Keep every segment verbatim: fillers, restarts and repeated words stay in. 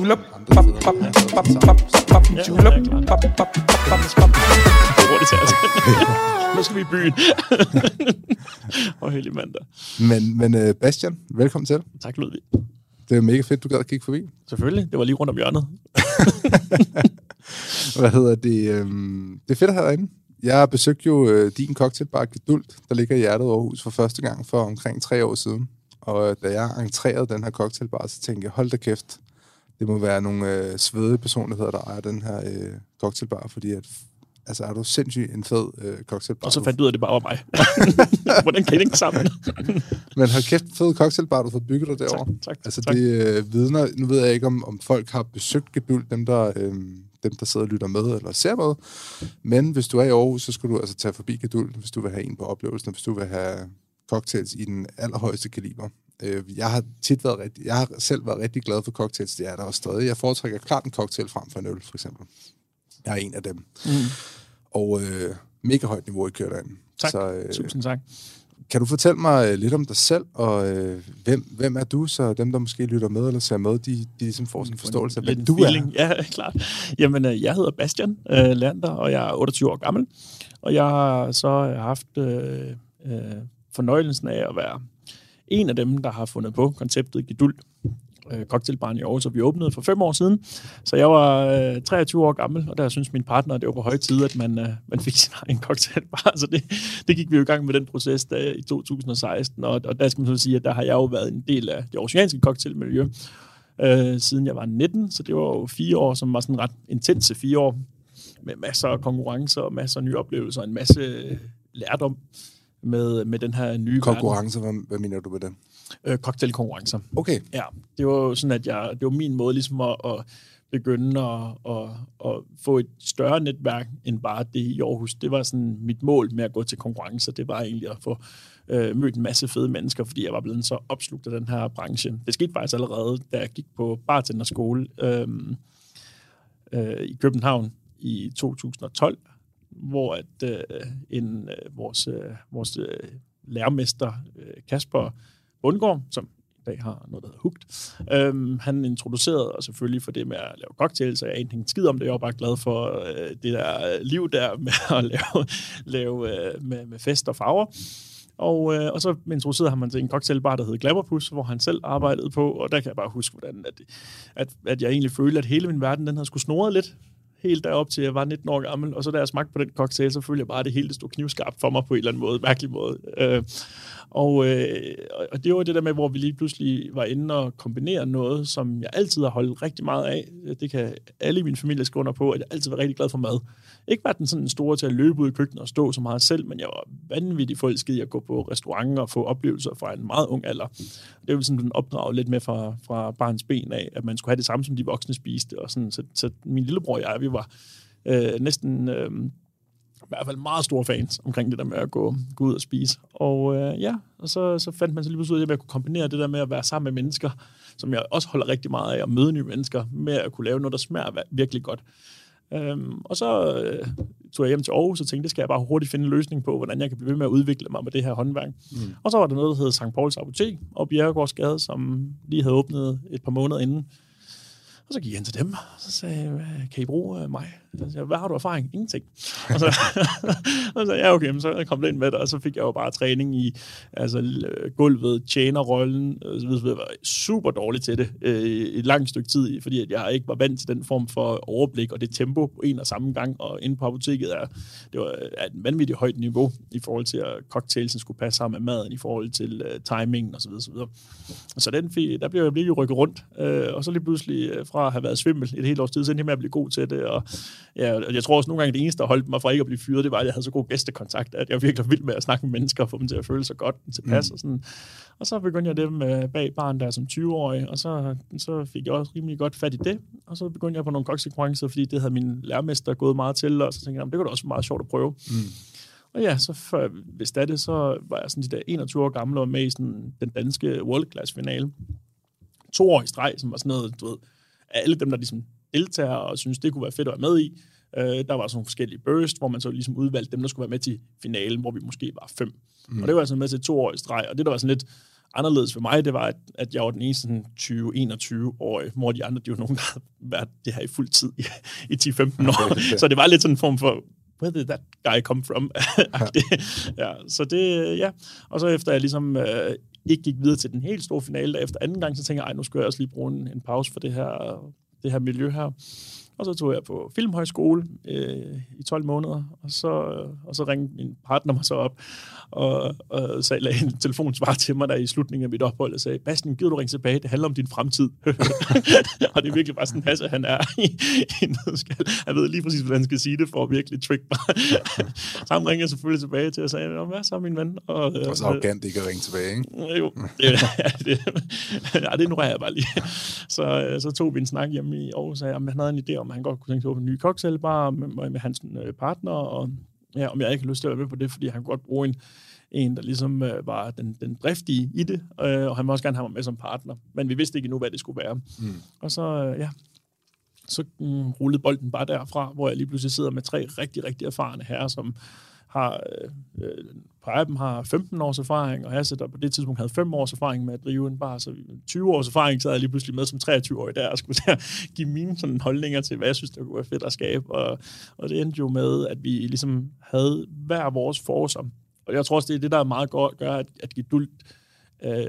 julep, pop, pop, pop, pop, pop, julep, pop, pop, pop, pop. Nu skal vi i byen. Og heldig mandag. Men, men uh, Bastian, velkommen til. Tak, Ludvig. Det er mega fedt, du gad at kigge forbi. Selvfølgelig, det var lige rundt om hjørnet. Hvad hedder det? Um, det er fedt at have derinde. Jeg besøgte jo uh, din cocktailbar Geduld, der ligger i hjertet af Aarhus for første gang for omkring tre år siden. Og da jeg entrerede den her cocktailbar, så tænkte jeg, hold da kæft, det må være nogle øh, svedige personligheder, der ejer den her øh, cocktailbar, fordi at, altså, er du sindssygt en fed øh, cocktailbar. Og så fandt du ud af, at det bare var mig. Hvordan kan det ikke sammen? Men hold kæft, fed cocktailbar, du har bygget dig derovre. Tak, tak, altså, tak. det øh, vidner, nu ved jeg ikke, om, om folk har besøgt Geduld, dem der, øh, dem, der sidder og lytter med, eller ser med. Men hvis du er i Aarhus, så skal du altså tage forbi Geduld, hvis du vil have en på oplevelsen, hvis du vil have cocktails i den allerhøjeste kaliber. Jeg har tit været rigtig, jeg har selv været rigtig glad for cocktails, det er der også stadig. Jeg foretrækker klart en cocktail frem for en øl, for eksempel. Jeg er en af dem. Mm. Og øh, mega højt niveau i kører derinde. Tak, så, øh, tusind tak. Kan du fortælle mig lidt om dig selv, og øh, hvem, hvem er du, så dem, der måske lytter med eller ser med, de, de ligesom får sådan en forståelse af, hvem du feeling. er? Ja, klart. Jamen, jeg hedder Bastian øh, Lander, og jeg er otteogtyve år gammel. Og jeg har så haft øh, øh, fornøjelsen af at være en af dem, der har fundet på konceptet Geduld, øh, cocktailbaren i Aarhus, og vi åbnede for fem år siden. Så jeg var øh, treogtyve år gammel, og der synes min partner, at det var på høje tid, at man, øh, man fik sin egen cocktailbar. Så det, det gik vi jo i gang med den proces der, i to tusind og seksten, og, og der skal man så sige, at der har jeg jo været en del af det oceanske cocktailmiljø, øh, siden jeg var nitten, så det var jo fire år, som var sådan ret intense fire år, med masser af konkurrencer, og masser af nye oplevelser, og en masse lærdom. Med, med den her nye konkurrencer, hvad, hvad mener du med den? Øh, cocktailkonkurrencer. Okay. Ja, det var jo sådan, at jeg, det var min måde ligesom at, at begynde at, at, at få et større netværk end bare det i Aarhus. Det var sådan mit mål med at gå til konkurrencer. Det var egentlig at få øh, mødt en masse fede mennesker, fordi jeg var blevet så opslugt af den her branche. Det skete faktisk allerede, da jeg gik på bartenderskole øh, øh, i København i to tusind og tolv. Hvor at, øh, en, øh, vores, øh, vores øh, lærermester, øh, Kasper Bundgaard, som i dag har noget, der hedder Hugt, øh, han introducerede os selvfølgelig for det med at lave cocktails, og jeg anede ikke en skid om det. Jeg var bare glad for øh, det der liv der med at lave, lave øh, med, med fest og farver. Og, øh, og så introducerede han mig til en cocktailbar, der hed Glamourpuss, hvor han selv arbejdede på, og der kan jeg bare huske, hvordan at, at, at jeg egentlig følte, at hele min verden, den havde skulle snoret lidt. Helt derop til jeg var nitten år gammel, og så da jeg smagte på den cocktail, så følte jeg bare, at det hele stod knivskarpt for mig på en eller anden måde, mærkelig måde. Øh, og, øh, og det var det der med, hvor vi lige pludselig var inde og kombinere noget, som jeg altid har holdt rigtig meget af. Det kan alle i min familie skrive under på, at jeg altid var rigtig glad for mad. Ikke var den sådan en store til at løbe ud i køkkenet og stå så meget selv, men jeg var vanvittigt forelsket i at gå på restauranter og få oplevelser fra en meget ung alder. Det var sådan opdraget lidt med fra, fra barns ben af, at man skulle have det samme, som de voksne spiste. Og sådan, så, så min lillebror og jeg, vi var øh, næsten øh, i hvert fald meget store fans omkring det der med at gå, gå ud og spise. Og øh, ja, og så, så fandt man så lige pludselig ud af, at jeg kunne kombinere det der med at være sammen med mennesker, som jeg også holder rigtig meget af, at møde nye mennesker, med at kunne lave noget, der smager virkelig godt. Øhm, og så øh, tog jeg hjem til Aarhus og tænkte, det skal jeg bare hurtigt finde en løsning på, hvordan jeg kan blive ved med at udvikle mig med det her håndværk. Mm. Og så var der noget, der hed Sankt Pauls Apotek og Bjerregårdsgade, som lige havde åbnet et par måneder inden. Og så gik jeg hen til dem, og så sagde jeg, kan I bruge mig? Så sagde jeg, hvad har du erfaring? Ingenting. Og så, og så sagde jeg, ja okay, så kom det ind med det, og så fik jeg jo bare træning i altså, gulvet, tjenerrollen, og så videre. Jeg var super dårlig til det øh, et langt stykke tid, fordi at jeg ikke var vant til den form for overblik og det tempo på en og samme gang, og inde på apoteket er det var et vanvittigt højt niveau i forhold til, at cocktailsen skulle passe sammen med maden, i forhold til uh, timingen osv. Så, videre, så, så den fik, der blev jeg lige rykket rundt, øh, og så lige pludselig uh, fra at have været svimmel et helt års tid, så endte jeg med at blive god til det, og ja, jeg tror også nogle gange, det eneste, der holdt mig fra ikke at blive fyret, det var, at jeg havde så god gæstekontakt, at jeg var virkelig vild med at snakke med mennesker, og få dem til at føle sig godt tilpas. Mm. Og, sådan. Og så begyndte jeg det med bag baren der som tyve-årig, og så, så fik jeg også rimelig godt fat i det. Og så begyndte jeg på nogle cocktailkonkurrencer, fordi det havde min lærermester gået meget til, og så tænkte jeg, det kunne da også være meget sjovt at prøve. Mm. Og ja, så før jeg vidste det, så var jeg sådan de der enogtyve år gamle og med i sådan den danske World Class finale. To år i streg, som var sådan noget, du ved, alle dem, der ligesom deltager og synes, det kunne være fedt at være med i. Øh, der var sådan nogle forskellige burst, hvor man så ligesom udvalgte dem, der skulle være med til finalen, hvor vi måske var fem. Mm. Og det var altså med til to år i streg, og det der var sådan lidt, anderledes for mig, det var, at, at jeg var den eneste sådan tyve enogtyve-årige, hvor de andre, de var nogen, der havde været det her i fuld tid i, i ti femten år. Okay, okay. Så det var lidt sådan en form for, where did that guy come from? ja, så det, ja. Og så efter jeg ligesom øh, ikke gik videre til den helt store finale, efter anden gang, så tænkte jeg, ej, nu skal jeg også lige bruge en, en pause for det her, det her miljø her. Og så tog jeg på filmhøjskole øh, i tolv måneder, og så, og så ringte min partner mig så op, og, og sagde, lagde en telefonsvar til mig der i slutningen af mit ophold, og sagde, Bastian, gider du ringe tilbage? Det handler om din fremtid. Og det er virkelig bare sådan, passe, han er i, i nødskal. Han ved lige præcis, hvordan han skal sige det, for at virkelig trick mig. Så han ringede selvfølgelig tilbage til, og sagde, hvad så, min ven? Og, det var så arrogant ikke at ringe tilbage, ikke? Jo, det, ja, det, ja, det ignorerer jeg bare lige. Så, så tog vi en snak hjemme i Aarhus, og sagde, om han havde en idé om, han godt kunne tænke sig åbne en ny cocktailbar med, med hans øh, partner, og ja, om jeg ikke har lyst til at være med på det, fordi han kunne godt bruge en, en der ligesom øh, var den, den driftige i det, øh, og han må også gerne have mig med som partner. Men vi vidste ikke endnu, hvad det skulle være. Mm. Og så, øh, ja, så mm, rullede bolden bare derfra, hvor jeg lige pludselig sidder med tre rigtig, rigtig erfarne herrer, som har, øh, på dem har femten års erfaring, og Hasse, der på det tidspunkt havde fem års erfaring med at drive en bar, så tyve års erfaring, så havde jeg lige pludselig med som treogtyve-årig der, og skulle der give mine sådan holdninger til, hvad jeg synes, det kunne være fedt at skabe, og, og det endte jo med, at vi ligesom havde hver vores forser. Og jeg tror også, det er det, der er meget godt gør, at, at Geduld øh,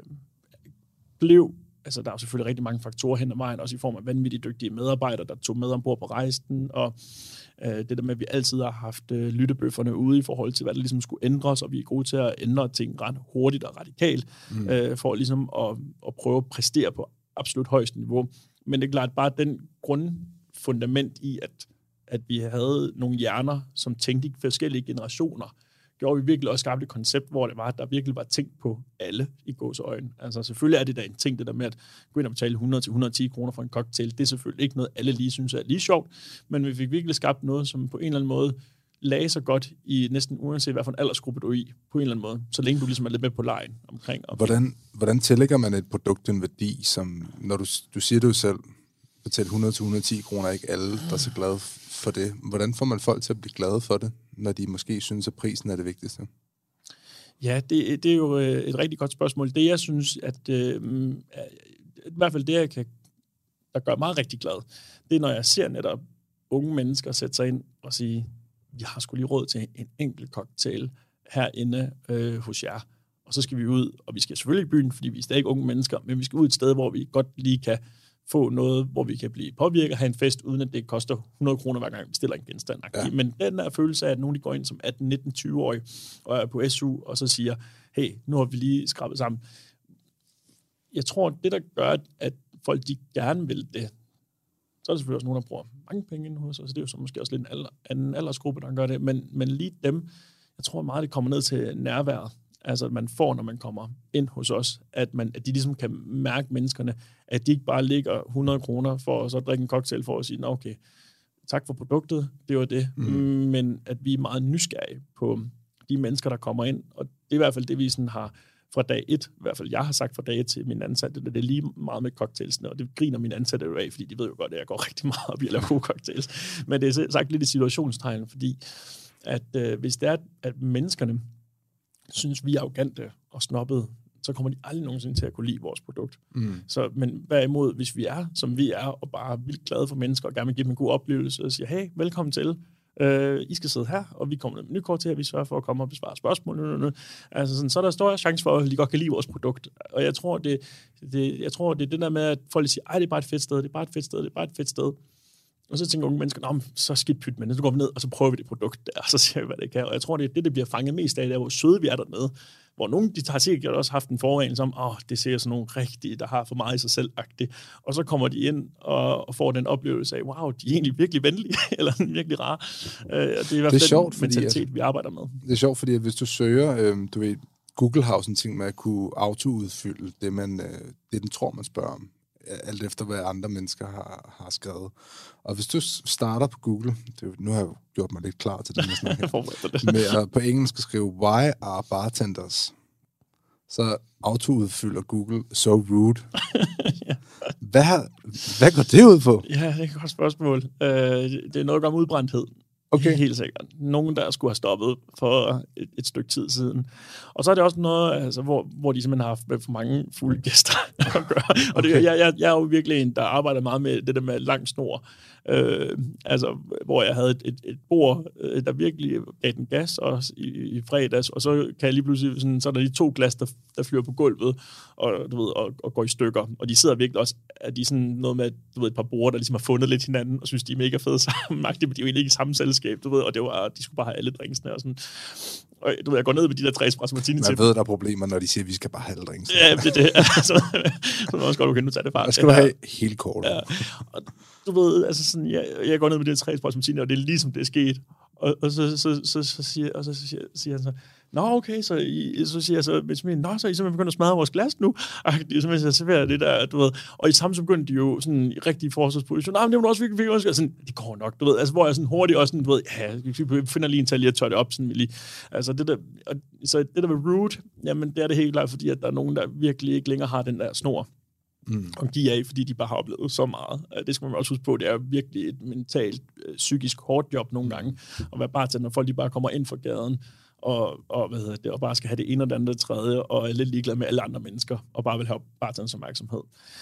blev, altså der er jo selvfølgelig rigtig mange faktorer hen ad vejen, også i form af vanvittigt dygtige medarbejdere, der tog med ombord på rejsen, og øh, det der med, at vi altid har haft øh, lyttebøfferne ude i forhold til, hvad der ligesom skulle ændres, og vi er gode til at ændre ting ret hurtigt og radikalt, mm. øh, for ligesom at, at prøve at præstere på absolut højeste niveau. Men det er klart, bare den grundfundament i, at, at vi havde nogle hjerner, som tænkte i forskellige generationer, gjorde vi virkelig også skabt et koncept, hvor det var, at der virkelig var tænkt på alle i gåseøjne. Altså selvfølgelig er det da en ting, det der med at gå ind og betale hundrede til hundrede og ti kroner for en cocktail. Det er selvfølgelig ikke noget, alle lige synes er lige sjovt, men vi fik virkelig skabt noget, som på en eller anden måde lagde sig godt i næsten uanset hvad for en aldersgruppe du er i, på en eller anden måde, så længe du ligesom er lidt med på lejen omkring. Hvordan, hvordan tillægger man et produkt en værdi, som når du, du siger det jo selv, betale hundrede til hundrede og ti kroner, ikke alle, der er så glade for det. Hvordan får man folk til at blive glade for det, når de måske synes, at prisen er det vigtigste? Ja, det, det er jo et rigtig godt spørgsmål. Det, jeg synes, at øh, i hvert fald det, jeg kan, der gør mig rigtig glad, det er, når jeg ser netop unge mennesker sætte sig ind og sige, jeg har sgu lige råd til en enkelt cocktail herinde øh, hos jer. Og så skal vi ud, og vi skal selvfølgelig i byen, fordi vi er stadig unge mennesker, men vi skal ud et sted, hvor vi godt lige kan få noget, hvor vi kan blive påvirket og have en fest, uden at det koster hundrede kroner hver gang, vi stiller en genstand. Ja. Men den der følelse af, at nogen de går ind som atten, nitten, tyve-årig og er på S U, og så siger, hey, nu har vi lige skrabet sammen. Jeg tror, det der gør, at folk de gerne vil det, så er der selvfølgelig også nogen, der bruger mange penge ind hos os, så det er jo så måske også lidt en alder, anden aldersgruppe, der gør det, men, men lige dem, jeg tror meget, det kommer ned til nærværet. Altså, at man får, når man kommer ind hos os, at, man, at de ligesom kan mærke menneskerne, at de ikke bare ligger hundrede kroner for at så drikke en cocktail for at sige, okay, tak for produktet, det var det, mm. men at vi er meget nysgerrige på de mennesker, der kommer ind, og det er i hvert fald det, vi sådan har fra dag et, i hvert fald jeg har sagt fra dag et til mine ansatte, det er lige meget med cocktailsene, og det griner mine ansatte jo af, fordi de ved jo godt, at jeg går rigtig meget op i at lave gode cocktails, men det er sagt lidt i situationstegn, fordi at øh, hvis det er, at menneskerne synes, vi er arrogante og snobbede, så kommer de aldrig nogensinde til at kunne lide vores produkt. Mm. Så, men hvorimod, hvis vi er, som vi er, og bare er vildt glade for mennesker, og gerne vil give dem en god oplevelse, og siger, hey, velkommen til, uh, I skal sidde her, og vi kommer med menukort til, og vi sørger for at komme og besvare spørgsmål. Nu, nu, nu. Altså sådan, så er der stor chance for, at de godt kan lide vores produkt. Og jeg tror, det, det, jeg tror, det er det der med, at folk siger, ej, det er bare et fedt sted, det er bare et fedt sted, det er bare et fedt sted. Og så tænker unge mennesker, så skidt pyt med det, så går vi ned, og så prøver vi det produkt der, og så ser vi, hvad det kan. Og jeg tror, det er det, det bliver fanget mest af, der hvor søde vi er dernede. Hvor nogen, de har sikkert også haft en forregning som, åh, det ser sådan nogle rigtige, der har for meget i sig selv-agtigt. Og så kommer de ind og, og får den oplevelse af, wow, de er egentlig virkelig venlige, eller virkelig rare. Uh, det er i hvert fald den sjovt, mentalitet, fordi, vi arbejder med. Det er sjovt, fordi hvis du søger, øh, du ved, Google har en ting med at kunne autoudfylde det, man, øh, det den tror, man spørger om. Alt efter, hvad andre mennesker har, har skrevet. Og hvis du starter på Google, det, nu har jeg gjort mig lidt klar til den her snak her, med at på engelsk skrive, why are bartenders? Så autoudfylder Google, so rude. Ja. hvad, hvad går det ud på? Ja, det er et godt spørgsmål. Uh, det er noget om udbrændthed. Okay. Helt sikkert. Nogen, der skulle have stoppet for et, et stykke tid siden. Og så er det også noget, altså, hvor, hvor de simpelthen har haft for mange fulde gæster at gøre. Og det, okay. jeg, jeg, jeg er jo virkelig en, der arbejder meget med det der med lang snor. Øh, altså, hvor jeg havde et, et, et bord, øh, der virkelig gav den gas også i, i fredags, og så kan jeg lige pludselig, sådan, så er der de to glas, der, der flyver på gulvet, og, du ved, og, og går i stykker. Og de sidder virkelig også, at de sådan noget med, du ved, et par borde, der ligesom har fundet lidt hinanden, og synes, de er mega fede sammen. De er jo egentlig ikke i samme selskab, du ved, og det var, de skulle bare have alle drinksene og sådan. Og du ved, jeg går ned med de der tre espresso martini til. Man ved, der er problemer, når de siger, at vi skal bare have alle drinksene. Ja, det er det. Altså, så er også godt, du kan nu tage det fra. Der skal du have helt kort. Ja. Og du ved, altså sådan, jeg, jeg går ned med de der tre espresso martini, og det er ligesom det er sket. Og, og så, så, så, så, siger, og så siger, siger han så, nå okay, så, I, så siger jeg så, nå, så er I simpelthen begyndt at smadre vores glas nu. Og de er simpelthen serverer det der, du ved. Og i samme så begyndte de jo sådan i rigtig forsvarsposition. Nej, men det var også virkelig, virkelig sådan, det går nok, du ved. Altså, hvor jeg sådan hurtigt også sådan, du ved, ja, vi finder lige en tal lige at tørre det op, sådan lige. Altså, det der, og, så det der med rude, jamen, det er det helt klart, fordi at der er nogen, der virkelig ikke længere har den der snor. Mm. Og give af, fordi de bare har oplevet så meget. Det skal man også huske på, det er virkelig et mentalt, psykisk hårdt job nogle gange, at være bartender, når folk de bare kommer ind fra gaden, og, og, hvad hedder det, og bare skal have det ene og det andet og det tredje, og er lidt ligeglad med alle andre mennesker, og bare vil have bartenders opmærksomhed.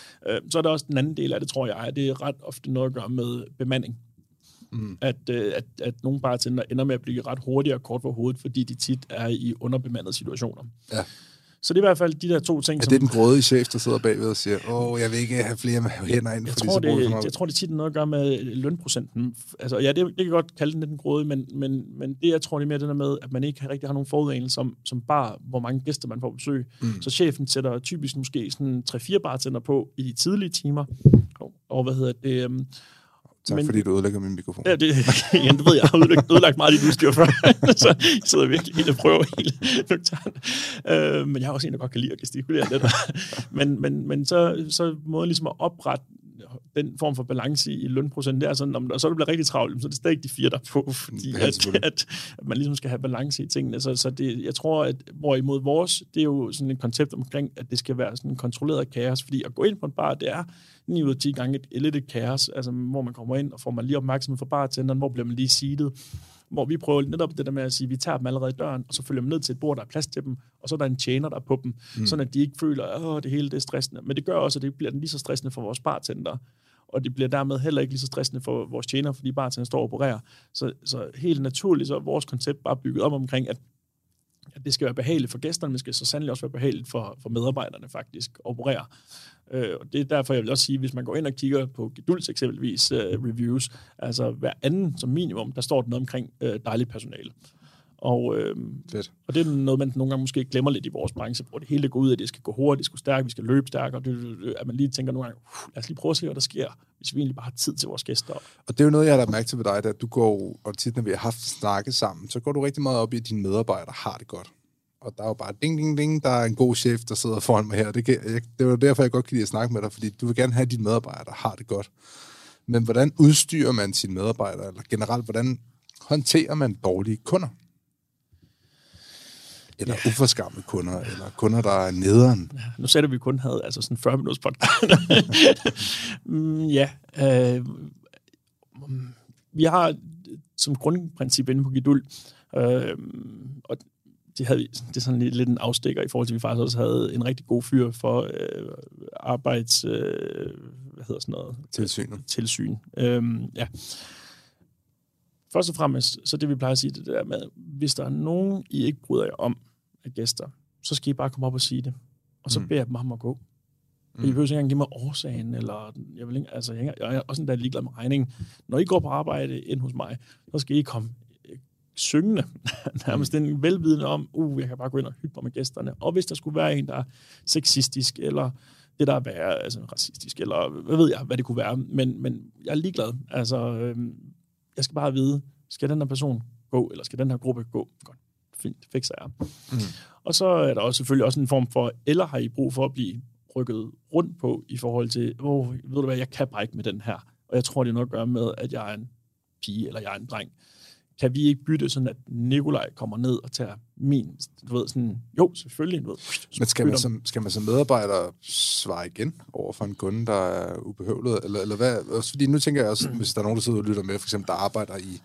Så er der også den anden del af det, tror jeg, det er ret ofte noget at gøre med bemanding. Mm. At, at, at nogle bartender ender med at blive ret hurtigere og kort for hovedet, fordi de tit er i underbemandede situationer. Ja. Så det er i hvert fald de der to ting, er det som... den grådige chef, der sidder bagved og siger, åh, jeg vil ikke have flere hænder ind, jeg fordi tror, så bruger det, så meget. Jeg tror, det tit er noget at gøre med lønprocenten. Altså, ja, det, det kan godt kalde den den grådige, men, men, men det, jeg tror, det er mere det der med, at man ikke rigtig har nogen forudanelse som, som bare, hvor mange gæster man får besøg. Mm. Så chefen sætter typisk måske sådan tre-fire bartender på i de tidlige timer. Og, og hvad hedder det... Um, Tak, men, fordi du ødelægger min mikrofon. Ja, det, ja, det ved jeg. Jeg har ødelagt, ødelagt meget af dit udstyr før. Så jeg sidder virkelig helt og prøver helt nøgternt. Øh, men jeg har også en, der godt kan lide at gestikulere lidt. men, men, men så, så måden ligesom at oprette den form for balance i lønprocent, det er sådan, når så det bliver rigtig travlt, så er det stadig de fire, der er på, fordi ja, at, at, at man ligesom skal have balance i tingene. Så, så det, jeg tror, at hvorimod vores, det er jo sådan et koncept omkring, at det skal være sådan en kontrolleret kaos, fordi at gå ind på en bar, det er ni ud af ti gange et, lidt et kaos, altså hvor man kommer ind, og får man lige opmærksomhed fra bartenderen, hvor bliver man lige seedet, hvor vi prøver netop det der med at sige, at vi tager dem allerede i døren, og så følger man ned til et bord, der er plads til dem, og så er der en tjener, der er på dem, mm. sådan at de ikke føler, at det hele det er stressende. Men det gør også, at det bliver lige så stressende for vores bartender, og det bliver dermed heller ikke lige så stressende for vores tjener, fordi bartender står og opererer. Så, så helt naturligt så er vores koncept bare bygget op omkring, at, at det skal være behageligt for gæsterne, men det skal så sandelig også være behageligt for, for medarbejderne faktisk at operere. Øh, og det er derfor, jeg vil også sige, hvis man går ind og kigger på Gedulds eksempelvis uh, reviews, altså hver anden som minimum, der står der noget omkring uh, dejligt personale. Og, øh, og det er noget, man nogle gange måske glemmer lidt i vores branche, hvor det hele går ud af, at det skal gå hurtigt, det skal gå stærkt, vi skal løbe stærkere, at man lige tænker nogle gange, uh, lad os lige prøve at se, hvad der sker, hvis vi egentlig bare har tid til vores gæster. Og det er jo noget, jeg har lagt mærke til ved dig, at du går, og tit når vi har haft snakket sammen, så går du rigtig meget op i, at dine medarbejdere har det godt. Og der er jo bare ding, ding, ding, der er en god chef, der sidder foran mig her. Det, kan, jeg, det er jo derfor, jeg godt kan lide at snakke med dig, fordi du vil gerne have, at dine medarbejdere har det godt. Men hvordan udstyrer man sine medarbejdere, eller generelt, hvordan håndterer man dårlige kunder? Eller ja. uforskammede kunder, eller kunder, der er nederen. Ja, nu sagde du, at vi kun havde altså sådan fyrre minutters podcast. mm, ja. Øh, vi har som grundprincip inde på Geduld, øh, og det, havde, det er sådan lidt, lidt en afstikker i forhold til, at vi faktisk også havde en rigtig god fyr for øh, arbejds... Øh, hvad hedder sådan noget? Tilsyn. Tilsyn. Øh, ja. Først og fremmest, så det vi plejer at sige, det der med, hvis der er nogen, I ikke bryder jer om af gæster, så skal I bare komme op og sige det. Og så mm. beder jeg dem om at gå. Mm. I behøver ikke engang give mig årsagen, eller jeg vil ikke, altså, jeg er også en der ligeglad med regningen. Når I går på arbejde ind hos mig, så skal I komme syngende, nærmest mm. en velvidende om, uh, jeg kan bare gå ind og hygge mig med gæsterne. Og hvis der skulle være en, der er sexistisk, eller det der er værre, altså racistisk, eller hvad ved jeg, hvad det kunne være, men, men jeg er ligeglad. Altså, øhm, jeg skal bare vide, skal den her person gå, eller skal den her gruppe gå? Godt, fint, fikser jeg. Mm. Og så er der også selvfølgelig også en form for, eller har I brug for at blive rykket rundt på, i forhold til, åh, oh, ved du hvad, jeg kan bare ikke med den her. Og jeg tror, det er noget at gøre med, at jeg er en pige, eller jeg er en dreng. Kan vi ikke bytte sådan, at Nikolaj kommer ned og tager min, du ved, sådan, jo, selvfølgelig. Du ved, Men skal man, som, skal man som medarbejder svare igen over for en kunde, der er ubehøvlet? Eller, eller hvad? Også fordi nu tænker jeg også, hvis der er nogen, der sidder og lytter med, for eksempel, der arbejder i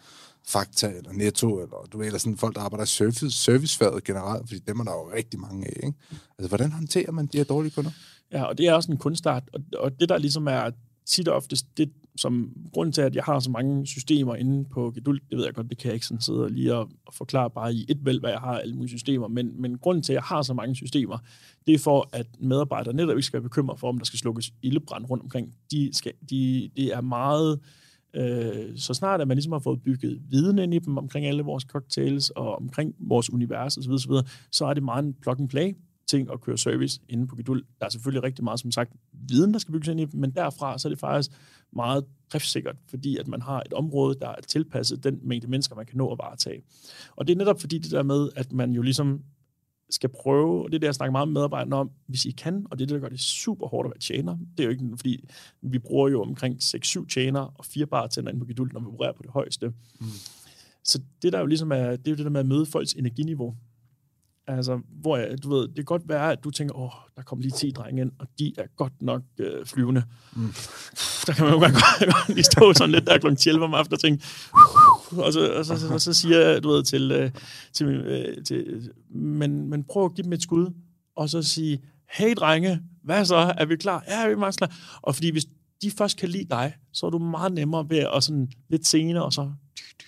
Fakta eller Netto, eller du ved, eller sådan folk, der arbejder i service, servicefaget generelt, fordi dem er der jo rigtig mange af, ikke? Altså, hvordan håndterer man de her dårlige kunder? Ja, og det er også en kunstart, og, og det der ligesom er tit og oftest, det som grunden til, at jeg har så mange systemer inde på Geduld, det ved jeg godt, det kan jeg ikke sådan sidde og lige og, og forklare bare i et væld, hvad jeg har alle mulige systemer, men, men grunden til, at jeg har så mange systemer, det er for, at medarbejdere netop ikke skal bekymre for, om der skal slukkes ildebrand rundt omkring. De skal, de, det er meget, øh, så snart at man ligesom har fået bygget viden ind i dem omkring alle vores cocktails og omkring vores univers osv., så, så er det meget en plug-and-play ting at køre service inde på Geduld. Der er selvfølgelig rigtig meget, som sagt, viden, der skal bygges ind i dem, men derfra så er det faktisk meget driftssikkert, fordi at man har et område, der er tilpasset den mængde mennesker, man kan nå at varetage. Og det er netop fordi det der med, at man jo ligesom skal prøve, og det er det, jeg snakker meget med medarbejderne om, hvis I kan, og det er det, der gør det super hårdt at være tjener. Det er jo ikke, fordi vi bruger jo omkring seks syv tjenere og fire bartender inde på Geduld, når vi opererer på det højeste. Mm. Så det der jo ligesom er, det er jo det der med at møde folks energiniveau. Altså, hvor jeg, du ved, det kan godt være, at du tænker, åh, der kommer lige ti drenge ind, og de er godt nok øh, flyvende. Mm. Der kan man jo godt, godt lige stå sådan lidt der klokken elleve om aftenen og tænke, og så, og, så, og, så, og så siger jeg, du ved, til, øh, til, øh, til men, men prøv at give dem et skud, og så sige, hey drenge, hvad så, er vi klar? Ja, er vi meget klar? Og fordi hvis de først kan lide dig, så er du meget nemmere ved at sådan lidt senere, og så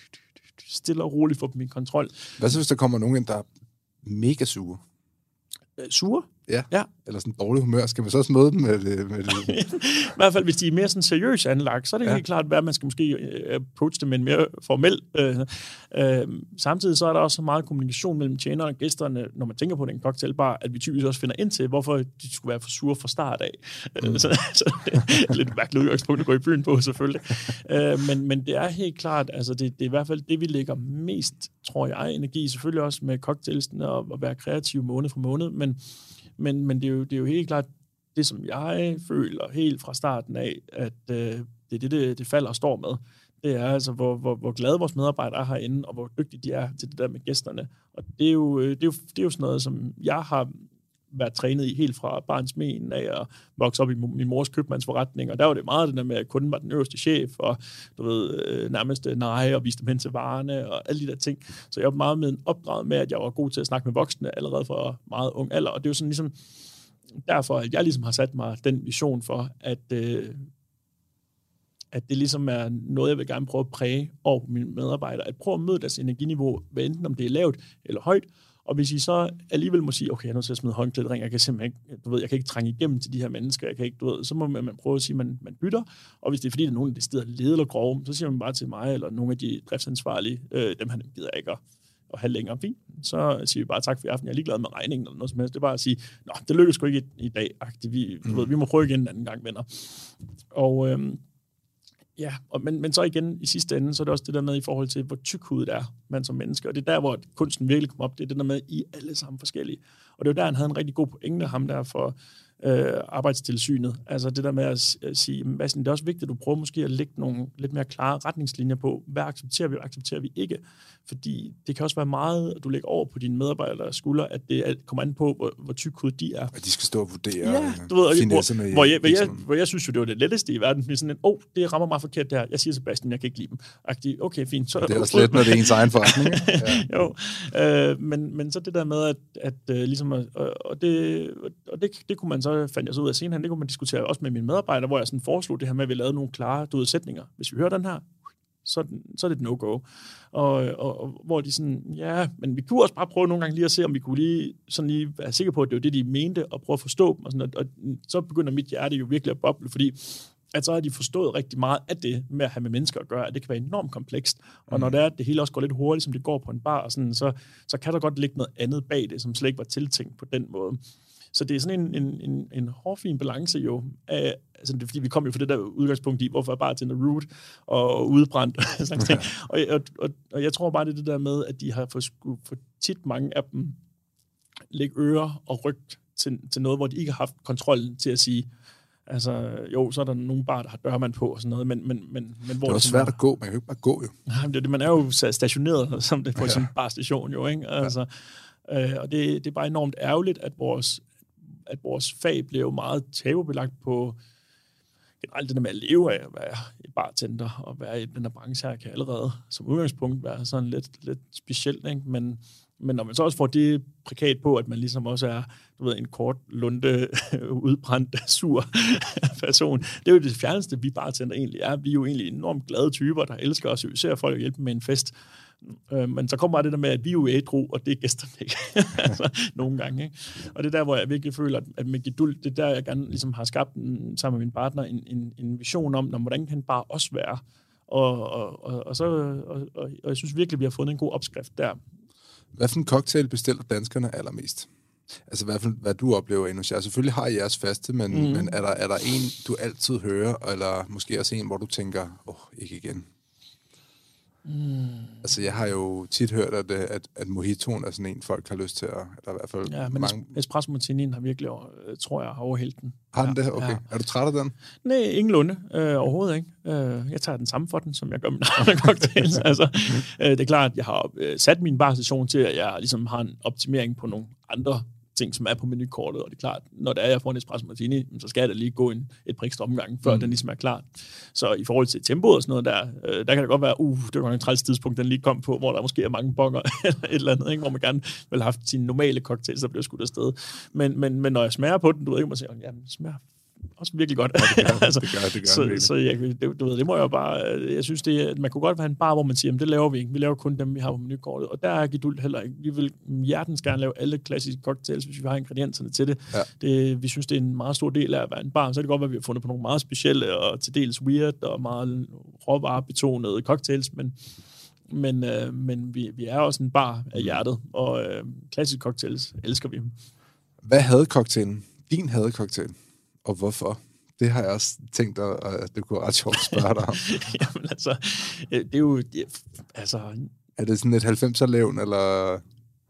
stille og roligt få dem i kontrol. Hvad så, hvis der kommer nogen ind, der mega sure? Sure? Ja. ja. Eller sådan dårlig humør. Skal man så også møde dem med det? Med det? I hvert fald, hvis de er mere sådan seriøst anlagt, så er det ja. helt klart, at man skal måske approach dem med en mere formel. Øh, øh, samtidig så er der også så meget kommunikation mellem tjenerne og gæsterne, når man tænker på den cocktailbar, at vi typisk også finder ind til, hvorfor de skulle være for sure fra start af. Mm. så, så det er lidt mærkeligt udgangspunkt at gå i byen på, selvfølgelig. øh, men, men det er helt klart, altså det, det er i hvert fald det, vi lægger mest, tror jeg, energi, selvfølgelig også med cocktailsene og at være kreativ måned for måned, men Men, men det, er jo, det er jo helt klart det, som jeg føler helt fra starten af, at øh, det er det, det, det falder og står med. Det er altså, hvor, hvor, hvor glade vores medarbejdere er herinde, og hvor dygtige de er til det der med gæsterne. Og det er jo, det er jo, det er jo sådan noget, som jeg har været trænet i helt fra barnsben af at vokse op i min mors købmandsforretning, og der var det meget det der med, at kunden var den øverste chef, og du ved, øh, nærmest nej, og viste dem hen til varerne, og alle de der ting. Så jeg var meget med en opdraget med, at jeg var god til at snakke med voksne allerede fra meget ung alder, og det er jo sådan ligesom derfor, at jeg ligesom har sat mig den vision for, at, øh, at det ligesom er noget, jeg vil gerne prøve at præge over mine medarbejdere, at prøve at møde deres energiniveau, hvad enten om det er lavt eller højt. Og hvis I så alligevel må sige, okay, jeg er nødt til at smide håndklædet ring, jeg kan simpelthen ikke, du ved, jeg kan ikke trænge igennem til de her mennesker, jeg kan ikke, du ved, så må man, man prøve at sige, at man, man bytter. Og hvis det er fordi, der er nogen, der steder leder eller grove, så siger man bare til mig, eller nogle af de driftsansvarlige, øh, dem han gider ikke at, at have længere. Fint. Så siger vi bare tak for i aften, jeg er ligeglad med regningen eller noget som helst. Det er bare at sige, nå, det lykkes sgu ikke i, i dag. Vi, du ved, vi må prøve igen en anden gang, venner. Og øhm, ja, og, men, men så igen i sidste ende, så er det også det der med i forhold til, hvor tyk hudet er man som menneske. Og det er der, hvor kunsten virkelig kommer op. Det er det der med, at I er alle sammen forskellige. Og det er jo der, han havde en rigtig god pointe, ham der for øh, arbejdstilsynet. Altså det der med at, at sige, Madsen, det er også vigtigt, at du prøver måske at lægge nogle lidt mere klare retningslinjer på, hvad accepterer vi, og accepterer vi ikke. Fordi det kan også være meget, at du lægger over på dine medarbejderes skuldre, at det kommer an på, hvor, hvor tyk hud de er. Og de skal stå og vurdere ja, du ved, finesserne. Hvor, hvor, jeg, hvor, jeg, hvor jeg synes jo, det var det letteste i verden. Sådan en, åh, oh, det rammer mig forkert der. Jeg siger Sebastian, jeg kan ikke lide dem. Agtig, okay, fint. Så, det er også let, når det er ens egen forretning. Ja. jo, øh, men, men så det der med, at, at uh, ligesom, og, og, det, og det, det kunne man så, fandt jeg så ud af senere, det kunne man diskutere også med mine medarbejdere, hvor jeg sådan foreslog det her med, at vi lavede nogle klare du ved, sætninger. Hvis vi hører den her, så, så er det et no-go. Og, og, og hvor de sådan, ja, men vi kunne også bare prøve nogle gange lige at se, om vi kunne lige, sådan lige være sikre på, at det var det, de mente, og prøve at forstå dem. Og, sådan, og, og så begynder mit hjerte jo virkelig at boble, fordi at så har de forstået rigtig meget af det med at have med mennesker at gøre, at det kan være enormt komplekst. Og når det er, at det hele også går lidt hurtigt, som det går på en bar, og sådan, så, så kan der godt ligge noget andet bag det, som slet ikke var tiltænkt på den måde. Så det er sådan en, en, en, en hårfin balance jo. Af, altså det er, fordi vi kom jo fra det der udgangspunkt i, hvorfor er bare til en root og udbrændt og sådan ting. Og, og, og, og jeg tror bare, det er det der med, at de har for, for tit mange af dem lægge ører og rygt til, til noget, hvor de ikke har haft kontrollen til at sige, altså jo, så er der nogle bar, der har dørmand på og sådan noget, men... men, men, men hvor det er også svært at gå, man kan jo ikke bare gå jo. Nej, det er det, man er jo stationeret som det på ja. Sådan en barstation jo, ikke? Altså, ja. øh, og det, det er bare enormt ærgerligt, at vores at vores fag blev meget tabubelagt på, generelt det der med at leve af at være bartender og være i den her branche her, kan allerede som udgangspunkt være sådan lidt, lidt specielt, ikke? Men, men når man så også får det prækat på, at man ligesom også er, du ved, en kort, lunde, udbrændt, sur person. Det er jo det fjerneste, vi bartender egentlig er. Vi er jo egentlig enormt glade typer, der elsker os, især folk at hjælpe med en fest. Men så kommer bare det der med, at vi er jo ædru, og det er gæsterne ikke. Altså, nogle gange, ikke? Og det er der, hvor jeg virkelig føler, at med geduld, det er der, jeg gerne ligesom har skabt en, sammen med min partner en, en, en vision om, når, hvordan kan bare også være. Og, og, og, og, så, og, og jeg synes virkelig, at vi har fundet en god opskrift der. Hvad for en cocktail bestiller danskerne allermest? Altså hvad, for, hvad du oplever endnu. Selvfølgelig har I jeres faste, men, mm. men er, der, er der en, du altid hører, eller måske også en, hvor du tænker, åh, oh, ikke igen? Mm. Altså, jeg har jo tit hørt, at, at, at mojitoen er sådan en, folk har lyst til at... Eller i hvert fald ja, men mange... espresso martinien har virkelig, tror jeg, har overhældt den. Har den ja, det? Okay. Ja. Er du træt af den? Nej, ingen lunde. Øh, overhovedet ikke. Øh, jeg tager den samme for den, som jeg gør med andre cocktails. altså, øh, det er klart, at jeg har øh, sat min barstation til, at jeg ligesom har en optimering på nogle andre ting, som er på menukortet, og det er klart, når det er, jeg får en espresso martini, så skal jeg da lige gå en, et par ekstra omgang, før mm. den ligesom er klar. Så i forhold til tempoet og sådan noget der, øh, der kan det godt være, uh, det var en træls tidspunkt, den lige kom på, hvor der måske er mange bonger, eller et eller andet, ikke? Hvor man gerne vil have haft sine normale cocktails, der bliver skudt afsted. Men, men, men når jeg smager på den, du ved ikke, man siger, jamen, det smager også virkelig godt. Ja, det gør, altså, det gør, det gør så, det. Så jeg, det, du ved, det må jeg jo bare, jeg synes, det, man kunne godt være en bar, hvor man siger, jamen, det laver vi ikke. Vi laver kun dem, vi har på menukortet. Og der er geduld heller ikke. Vi vil hjertens gerne lave alle klassiske cocktails, hvis vi har ingredienserne til det. Ja. det. Vi synes, det er en meget stor del af at være en bar. Så er det godt, at vi har fundet på nogle meget specielle og til dels weird og meget råvarebetonede cocktails, men men, øh, men vi, vi er også en bar af hjertet, og øh, klassiske cocktails elsker vi. Hvad havde cocktailen? Din havde cocktail? Og hvorfor? Det har jeg også tænkt, at det kunne være ret sjovt at spørge dig om. Jamen altså, det er jo... Det, altså, er det sådan et halvfemser-levn, eller...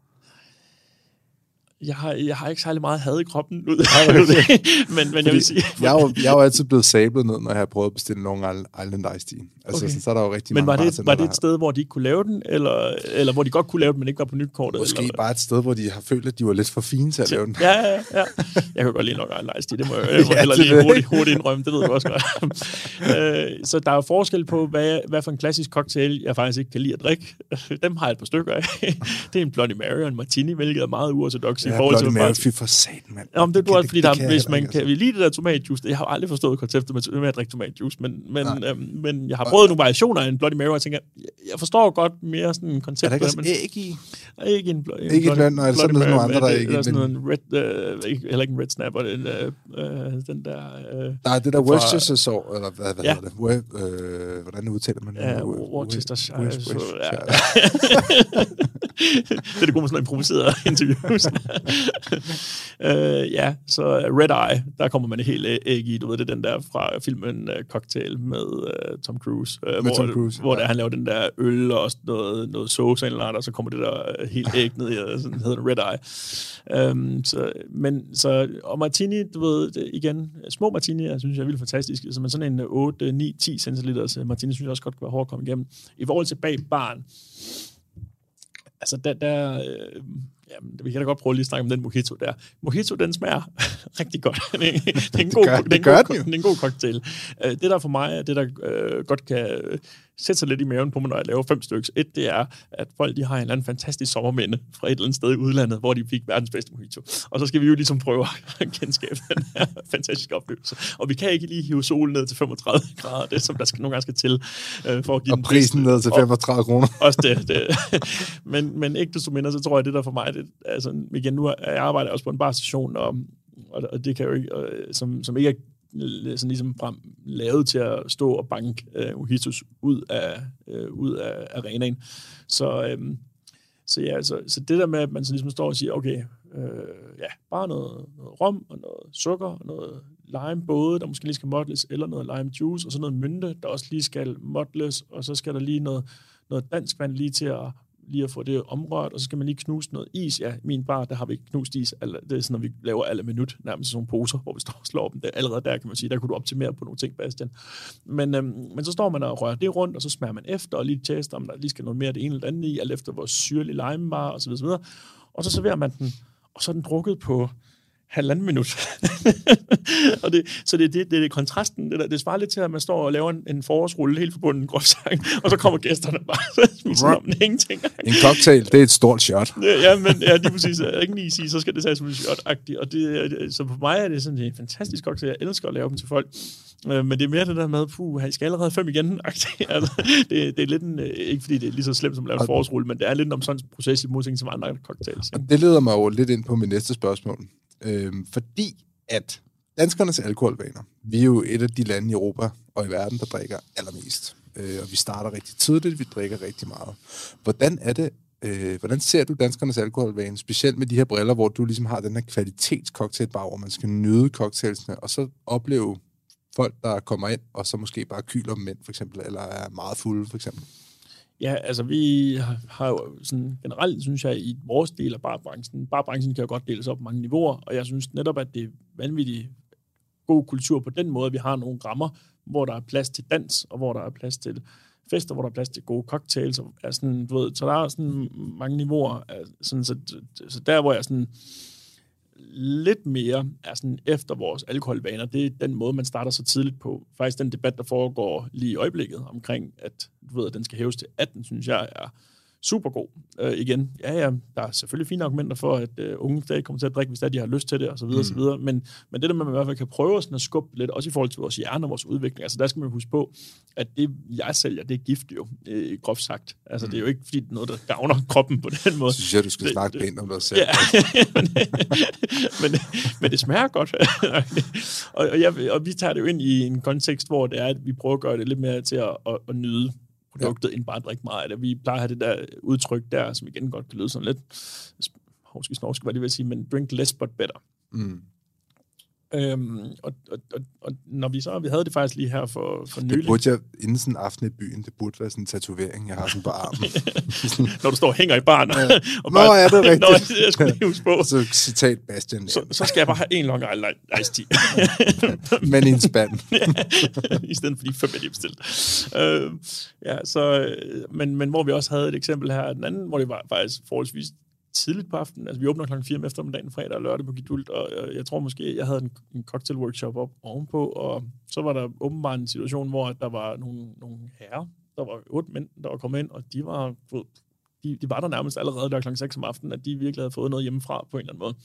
Jeg har, jeg har ikke særlig meget had i kroppen ud af det, men, men jeg vil sige... jeg, er jo, jeg er jo altid blevet sablet ned, når jeg har prøvet at bestille Long Island Iced Tea. Altså, okay. så, så er der jo rigtig men mange var det, var det et sted, hvor de ikke kunne lave den, eller, eller hvor de godt kunne lave den, men ikke var på nytkortet? Måske eller? bare et sted, hvor de har følt, at de var lidt for fine til at lave den. Ja, ja, ja. Jeg kan godt lide Long Island Iced Tea, det må jeg, jeg må ja, heller lige hurtigt, hurtigt indrømme, det ved du også godt. Så der er jo forskel på, hvad, hvad for en klassisk cocktail, jeg faktisk ikke kan lide at drikke. Dem har jeg et par stykker af. Det er en Bloody Mary og en Martini, hvilket er meget uortodox i forhold til... For satan, mand. Ja, men det, det, det, fordi det, der, det hvis man kan, vi lide det der tomatjuice, jeg har aldrig forstået konceptet med, med at drikke tomatjuice, men, men, øhm, men jeg har prøvet nogle variationer af en Bloody Mary, og jeg tænker, jeg forstår godt mere sådan en koncept. Er der ikke også æg i? Ikke en, en ikke en Bloody Mary, så er der nogle andre, der er ikke. Der er sådan en red, øh, heller ikke en red snapper, den, øh, den der... Øh, Nej, det der Worcestershire sauce, eller hvad, hvad ja. hedder det? Øh, hvordan udtaler man det? Ja, Worcestershire. Det er det gode med sådan en improviseret interviews. Uh, ja, så Red Eye, der kommer man helt æg i, du ved, det er den der fra filmen uh, Cocktail med uh, Tom Cruise, uh, med hvor, Tom Cruise, hvor ja. der, han laver den der øl og noget, noget sauce eller noget, og så kommer det der uh, helt æg ned i, sådan hedder det Red Eye. Um, så, men, så, og martini, du ved, det, igen, små martini, jeg synes jeg er vildt fantastisk, så man sådan en otte, ni, ti centiliter martini, synes jeg også godt kan være hårdt at komme igennem. I forhold til bag barn, altså der, der øh, jamen, vi kan da godt prøve lige at snakke om den mojito der. Mojito, den smager rigtig godt. det, er en god, det, gør, det, det, gør den jo. Det er en god cocktail. Det der for mig, det der øh, godt kan sætte sig lidt i maven på mig, når jeg laver fem stykker. Et, det er, at folk de har en eller anden fantastisk sommerminde fra et eller andet sted i udlandet, hvor de fik verdens bedste mojito. Og så skal vi jo ligesom prøve at genskabe den her fantastiske oplevelse. Og vi kan ikke lige hive solen ned til femogtredive grader, det som der skal, nogle gange skal til, øh, for at give og prisen ned til femogtredive kroner. Også det. det. men, men ikke desto mindre, så tror jeg, det der for mig, det, altså, igen, nu jeg arbejder også på en barstation, og, og det kan jo ikke, og, som, som ikke er sådan ligesom frem, lavet til at stå og banke øh, mojitos ud af, øh, ud af arenaen. Så, øh, så ja, så, så det der med, at man så ligesom står og siger, okay, øh, ja, bare noget, noget rom og noget sukker og noget lime både, der måske lige skal modles, eller noget lime juice, og så noget mynte, der også lige skal modles, og så skal der lige noget, noget dansk vand lige til at lige at få det omrørt, og så skal man lige knuse noget is. Ja, i min bar, der har vi knust is. Det er sådan, når vi laver alle minut, nærmest sådan nogle poser, hvor vi står og slår dem. Det allerede der, kan man sige, der kunne du optimere på nogle ting, Bastian. Men, øhm, men så står man og rører det rundt, og så smager man efter, og lige tester, om der lige skal noget mere af det ene eller andet i, alt efter hvor syrlig lime var, og så videre, og så videre. Og så serverer man den, og så er den drukket på halvanden minut. og det, så det, det, det er kontrasten. Det, der, det svarer lidt til, at man står og laver en, en forårsrulle helt forbundet groft sagt, og så kommer gæsterne bare og spiser om den ingenting. En cocktail, det er et stort shot. ja, men ja, lige præcis. Ikke lige sige, så skal det tages som en shot-agtigt. Og det, det, så for mig er det sådan en fantastisk cocktail. Jeg elsker at lave dem til folk. Men det er mere det der med, puh, I skal allerede fem igen. altså, det, det er lidt en, ikke fordi det er lige så slemt som at lave en forårsrulle, men det er lidt en omsondsproces i modsætning som andre cocktails. Og det leder mig jo lidt ind på mit næste spørgsmål. Øhm, fordi at danskernes alkoholvaner, vi er jo et af de lande i Europa og i verden, der drikker allermest. Øh, og vi starter rigtig tidligt, vi drikker rigtig meget. Hvordan er det, øh, hvordan ser du danskernes alkoholvaner, specielt med de her briller, hvor du ligesom har den her kvalitetscocktailbar, hvor man skal nyde cocktailsene, og så opleve folk, der kommer ind, og så måske bare kyler dem ind, for eksempel, eller er meget fulde, for eksempel? Ja, altså vi har jo sådan generelt, synes jeg, i vores del af barbranchen, barbranchen kan jo godt deles op på mange niveauer, og jeg synes netop, at det er vanvittigt god kultur på den måde, at vi har nogle rammer, hvor der er plads til dans, og hvor der er plads til fester, hvor der er plads til gode cocktails, og er sådan, du ved, så der er sådan mange niveauer, sådan, så, så der, hvor jeg sådan lidt mere er sådan efter vores alkoholvaner, det er den måde, man starter så tidligt på. Faktisk den debat, der foregår lige i øjeblikket omkring, at du ved, at den skal hæves til atten, synes jeg er super god. Øh, igen, ja, ja, der er selvfølgelig fine argumenter for, at øh, unge stadig kommer til at drikke, hvis de har lyst til det, og så videre, mm. så videre. Men, men det der, man i hvert fald kan prøve sådan at skubbe lidt, også i forhold til vores hjerne og vores udvikling, altså der skal man huske på, at det, jeg sælger, det er gift jo, øh, groft sagt. Altså mm. det er jo ikke, fordi det er noget, der gavner kroppen på den måde. Så synes jeg, du skal det, snakke pænt om dig selv. Ja, men, men, men det smager godt. og, og, jeg, og vi tager det jo ind i en kontekst, hvor det er, at vi prøver at gøre det lidt mere til at, at, at nyde produktet, ja. End bare at drikke meget af det. Vi plejer at have det der udtryk der, som igen godt kan lyde sådan lidt hovski snorske, hvad det vil sige, men drink less but better. Mm. Øhm, og, og, og, og når vi så, vi havde det faktisk lige her for, for nylig. Det burde jeg, inden sådan en aften i byen, det burde være sådan en tatovering, jeg har sådan på armen. Når du står og hænger i baren. Ja. Og bare, nå, er det rigtigt? Nå, jeg skulle lige huske på. Så citat Bastian. Så, så skal jeg bare have en Long Island Iced Tea. Men i en spand. I stedet for de fem, jeg lige bestilt. Øh, ja, så, men, men hvor vi også havde et eksempel her, den anden, hvor det var faktisk forholdsvis tidligt på aftenen. Altså, vi åbner klokken fire om eftermiddagen, fredag og lørdag på Gedult, og øh, jeg tror måske, jeg havde en, en cocktail-workshop op ovenpå, og så var der åbenbart en situation, hvor der var nogle, nogle herrer, der var otte mænd, der var kommet ind, og de var, de, de var der nærmest allerede der klokken seks om aftenen, at de virkelig havde fået noget hjemmefra på en eller anden måde.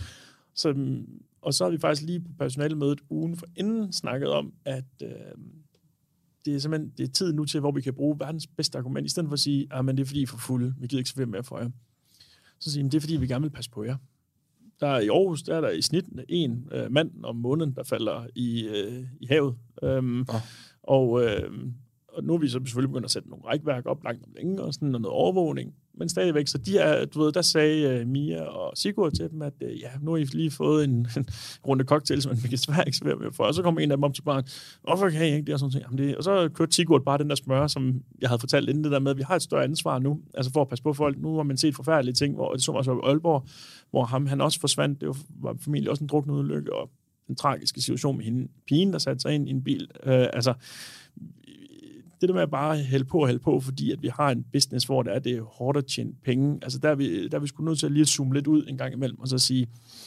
Så, og så har vi faktisk lige på personalemødet ugen for inden snakket om, at øh, det er simpelthen det er tid nu til, hvor vi kan bruge verdens bedste argument, i stedet for at sige, at det er fordi I er for fulde, vi gider ikke servere mere for jer. Så siger de, det er fordi, vi gerne vil passe på jer. Der er i Aarhus, der er der i snit en øh, mand om måneden, der falder i, øh, i havet. Øhm, oh. og, øh, og nu er vi så selvfølgelig begyndt at sætte nogle rækværk op langt om længe, og sådan noget overvågning. Men stadigvæk, så de er, du ved, der sagde uh, Mia og Sigurd til dem, at uh, ja, nu har I lige fået en, en runde cocktails, men vi kan svært ikke servere mere for. Og så kom en af dem op til baren, hvorfor kan I ikke det? Og, sådan Jamen, det, og så kørte Sigurd bare den der smør, som jeg havde fortalt inden det der med, at vi har et større ansvar nu, altså for at passe på folk. Nu har man set forfærdelige ting, hvor det så også i Aalborg, hvor ham, han også forsvandt. Det var familie også en druknet ulykke, og en tragisk situation med hende, pigen, der satte sig ind i en bil. Uh, altså, det der med at bare hælde på og hælde på, fordi at vi har en business, hvor det er, det er hårdt at tjene penge. Altså der er vi, der er vi sgu nødt til at lige zoome lidt ud en gang imellem, og så sige,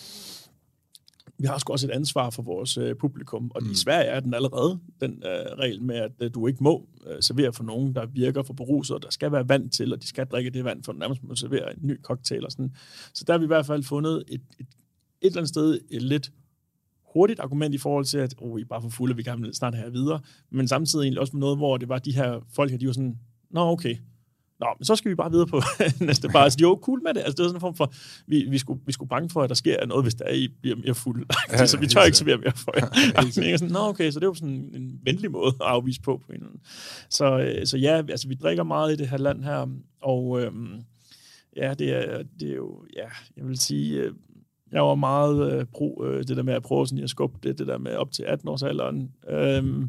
vi har sgu også et ansvar for vores øh, publikum, og mm. i Sverige er den allerede, den øh, regel med, at øh, du ikke må øh, servere for nogen, der virker for beruset, og der skal være vand til, og de skal drikke det vand, for nærmest må servere en ny cocktail og sådan. Så der har vi i hvert fald fundet et, et, et eller andet sted et lidt hurtigt argument i forhold til, at oh, I er bare for fulde, vi gerne vil snart have videre, men samtidig egentlig også med noget, hvor det var de her folk her, de var sådan, nå okay, nå, men så skal vi bare videre på næste bar. Altså, de var jo cool med det. Altså, det var sådan en form for, vi, vi, skulle, vi skulle bange for, at der sker noget, hvis der er, I bliver mere fulde. Ja, så vi tør ikke servere mere for jer. Ja, ja, sådan, nå okay, så det var sådan en venlig måde at afvise på. på en eller anden. Så, så ja, altså, vi drikker meget i det her land her, og øhm, ja, det er, det er jo, ja, jeg vil sige, øh, jeg var meget øh, pro øh, det der med at prøve sådan at skubbe det, det der med op til atten-årsalderen. Øhm,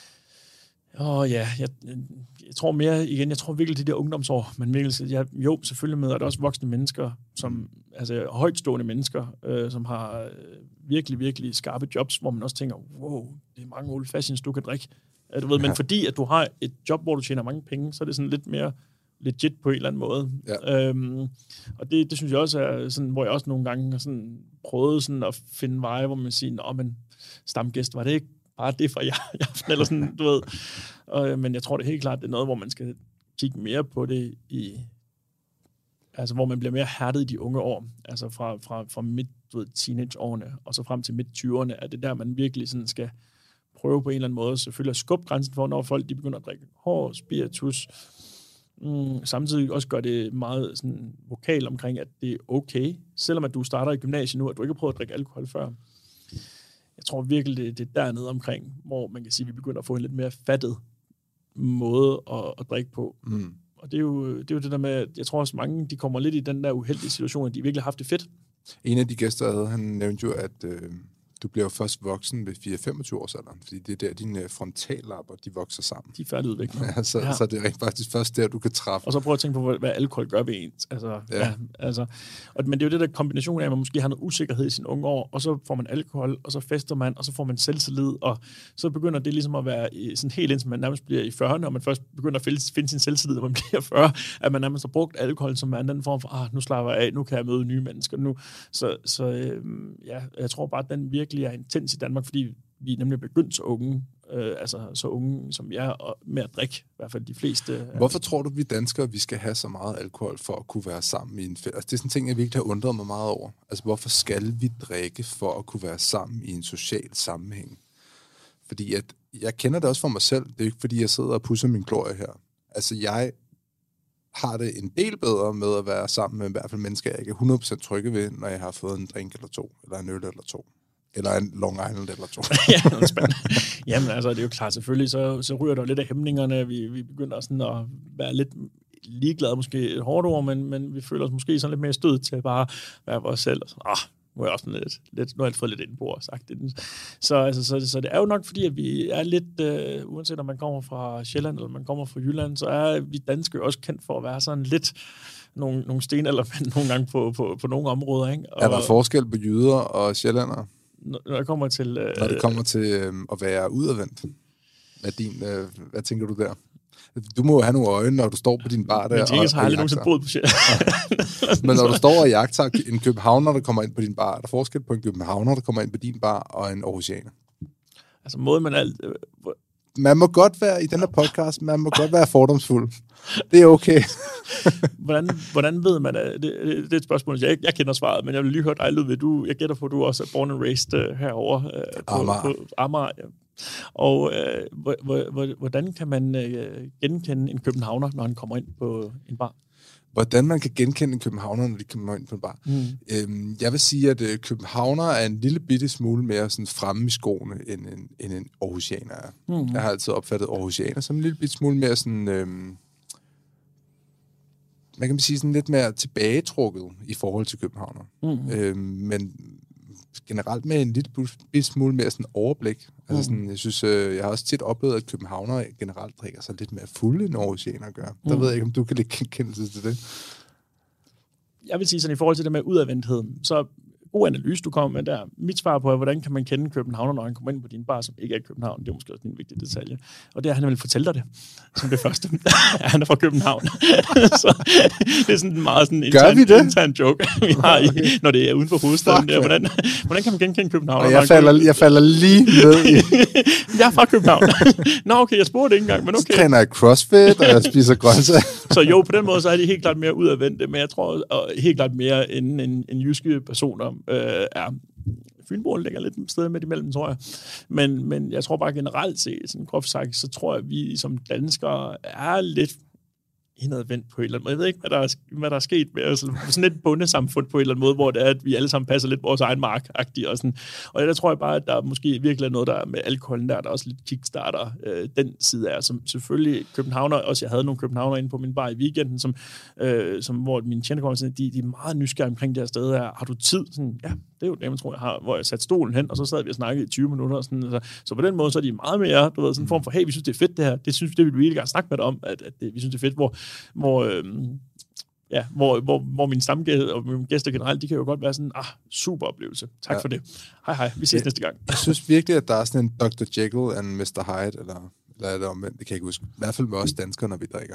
og ja, jeg, jeg tror mere, igen, jeg tror virkelig de der ungdomsår, men virkelig, jeg, jo, selvfølgelig med, at der også voksne mennesker, som, altså højtstående mennesker, øh, som har øh, virkelig, virkelig skarpe jobs, hvor man også tænker, wow, det er mange old fashions, du kan drikke. Du ved, ja. Men fordi, at du har et job, hvor du tjener mange penge, så er det sådan lidt mere legit på en eller anden måde. Ja. Øhm, og det, det synes jeg også er sådan, hvor jeg også nogle gange har sådan prøvet sådan at finde veje, hvor man siger, nå, men stamgæst, var det ikke bare det fra jer i aften, eller sådan, du ved. Og, men jeg tror det er helt klart, det er noget, hvor man skal kigge mere på det i, altså hvor man bliver mere hærdet i de unge år, altså fra, fra, fra midt, du ved, teenageårene, og så frem til midt tyverne, er det der, man virkelig sådan skal prøve på en eller anden måde, selvfølgelig at skubbe grænsen for, når folk de begynder at drikke hård spiritus, mm, samtidig også gør det meget sådan vokal omkring, at det er okay, selvom at du starter i gymnasiet nu, at du ikke har prøvet at drikke alkohol før. Jeg tror virkelig, det, det er dernede omkring, hvor man kan sige, at vi begynder at få en lidt mere fattet måde at, at drikke på. Mm. Og det er, jo, det er jo det der med, at jeg tror også mange, de kommer lidt i den der uheldige situation, at de virkelig har haft det fedt. En af de gæster, jeg havde, han nævnte jo, at øh, du bliver jo først voksen ved fireogtyve femogtyve års alderen, fordi det er der, dine frontallapper, de vokser sammen. De er færdigudviklet. Ja, så, ja. så det er rent faktisk først der, du kan træffe. Og så prøv at tænke på, hvad alkohol gør ved ens. Altså, ja. Ja, altså, og, men det er jo det der kombination af, at man måske har noget usikkerhed i sine unge år, og så får man alkohol, og så fester man, og så får man selvtillid, og så begynder det ligesom at være i, sådan helt indtil man nærmest bliver i fyrrerne, og man først begynder at finde, finde sin selvtillid, når man bliver fyrre, at man nærmest har brugt alkohol som en anden form for, ah, nu slapper jeg af, nu kan jeg møde nye mennesker. Nu. Så, så øh, ja, jeg tror bare, at den virkelig er intens i Danmark, fordi vi er nemlig begyndt så unge, øh, altså så unge som jeg er, og med at drikke, i hvert fald de fleste. Øh. Hvorfor tror du, vi danskere, vi skal have så meget alkohol for at kunne være sammen i en fest? Altså, det er sådan en ting, jeg virkelig har undret mig meget over. Altså, hvorfor skal vi drikke for at kunne være sammen i en social sammenhæng? Fordi at, jeg kender det også for mig selv. Det er ikke, fordi jeg sidder og pusser min glorie her. Altså, jeg har det en del bedre med at være sammen med i hvert fald mennesker, jeg ikke er hundrede procent trygge ved, når jeg har fået en drink eller to, eller en øl eller to. Eller en Long Island eller to. Ja, noget spændende. Jamen, altså, det er jo klart, selvfølgelig, så, så ryger der lidt af hæmningerne. Vi, vi begynder sådan at være lidt ligeglade, måske et hårdt ord, men, men vi føler os måske sådan lidt mere stød til at bare være vores selv. Og sådan, ah, nu er jeg også lidt, lidt, nu har jeg fået lidt ind på og sagt det. Så, altså, så, så det er jo nok, fordi at vi er lidt, øh, uanset om man kommer fra Sjælland eller man kommer fra Jylland, så er vi danskere også kendt for at være sådan lidt nogle, nogle sten eller nogle gange på, på, på nogle områder. Ikke? Og, er der forskel på jyder og sjællandere? Når det kommer til... Øh, når det kommer til øh, at være udadvendt. Hvad, din, øh, hvad tænker du der? Du må jo have nogle øjne, når du står på din bar der. Men Jenkins har aldrig nogensinde boet på Sjælland. Men når du står og jagter en københavner, der kommer ind på din bar, er der forskel på en københavner, der kommer ind på din bar, og en aarhusianer? Altså måde man alt... Øh, man må godt være, i den her podcast, man må godt være fordomsfuld. Det er okay. hvordan, hvordan ved man, det, det, det er et spørgsmål, jeg, jeg kender svaret, men jeg vil lige høre dig, Ludvig. Du, jeg gætter på, at du også er born and raised uh, herovre. Uh, på, Amager. På Amager, ja. Og uh, hvordan kan man uh, genkende en københavner, når han kommer ind på en bar? Hvordan man kan genkende en københavner, når de kommer ind på en bar. Mm. Øhm, jeg vil sige, at øh, københavner er en lille bitte smule mere sådan fremme i skoene, end en, end en aarhusianer er. Mm. Jeg har altid opfattet aarhusianer som en lille bitte smule mere sådan... Øhm, man kan sige sådan lidt mere tilbagetrukket i forhold til københavner. Mm. Øhm, men generelt med en lille bitte smule mere sådan overblik. Mm. Altså sådan, jeg synes, øh, jeg har også tit oplevet, at københavnere generelt drikker sig lidt mere fulde, end aarhusianer gør. Mm. Der ved jeg ikke, om du kan lægge genkendelse til det. Jeg vil sige sådan, i forhold til det med udadvendthed, så god analyse, du kommer med der. Mit svar på er, hvordan kan man kende københavner, når han kommer ind på din bar, som ikke er København. Det er måske også en vigtig detalje. Og det er, at han vil fortælle dig det, som det første. Han er fra København. Så det er sådan en meget sådan intern, vi det? intern joke, vi har, i, når det er uden for hovedstaden. Der. Hvordan, hvordan kan man genkende København? Og jeg falder, jeg falder lige ned i... Jeg er fra København. Nå, okay, jeg spurgte ikke engang, men okay. Så træner jeg crossfit, og jeg spiser grøntsager. Så jo, på den måde, så er de helt klart mere udadvendte, men jeg tror og helt klart mere end en, en jyske personer øh, er. Fynboen ligger lidt et sted midt imellem, tror jeg. Men, men jeg tror bare generelt set, sådan groft sagt, så tror jeg, at vi som danskere er lidt indadvendt på en eller anden måde. Jeg ved ikke, hvad der er, hvad der er sket med os. Sådan et bundesamfund på en eller anden måde, hvor det er, at vi alle sammen passer lidt vores egen mark-agtigt. Og, sådan. Og der tror jeg bare, at der måske virkelig er noget, der med alkoholen der, der også lidt kickstarter øh, den side af. Som selvfølgelig københavner, også jeg havde nogle københavner inde på min bar i weekenden, som, øh, som, hvor mine tjener kommer sådan, de, de er meget nysgerrige omkring det her sted her. Har du tid? Sådan, ja, det er jo det, jeg tror, jeg har, hvor jeg satte stolen hen, og så sad vi og snakkede i tyve minutter. Og sådan, så, så på den måde, så er de meget mere, du ved, sådan en form for, hey, vi synes, det er fedt det her. Det synes det vil vi virkelig gerne snakke med dig om, at, at det, vi synes, det er fedt, hvor hvor, øhm, ja, hvor, hvor, hvor mine stamgæster og mine gæster generelt, de kan jo godt være sådan, ah, super oplevelse. Tak ja. for det. Hej hej, vi ses jeg, næste gang. Jeg synes virkelig, at der er sådan en doktor Jekyll and mister Hyde, eller, eller er det omvendt, det kan jeg ikke huske. I hvert fald med os danskere, når vi drikker.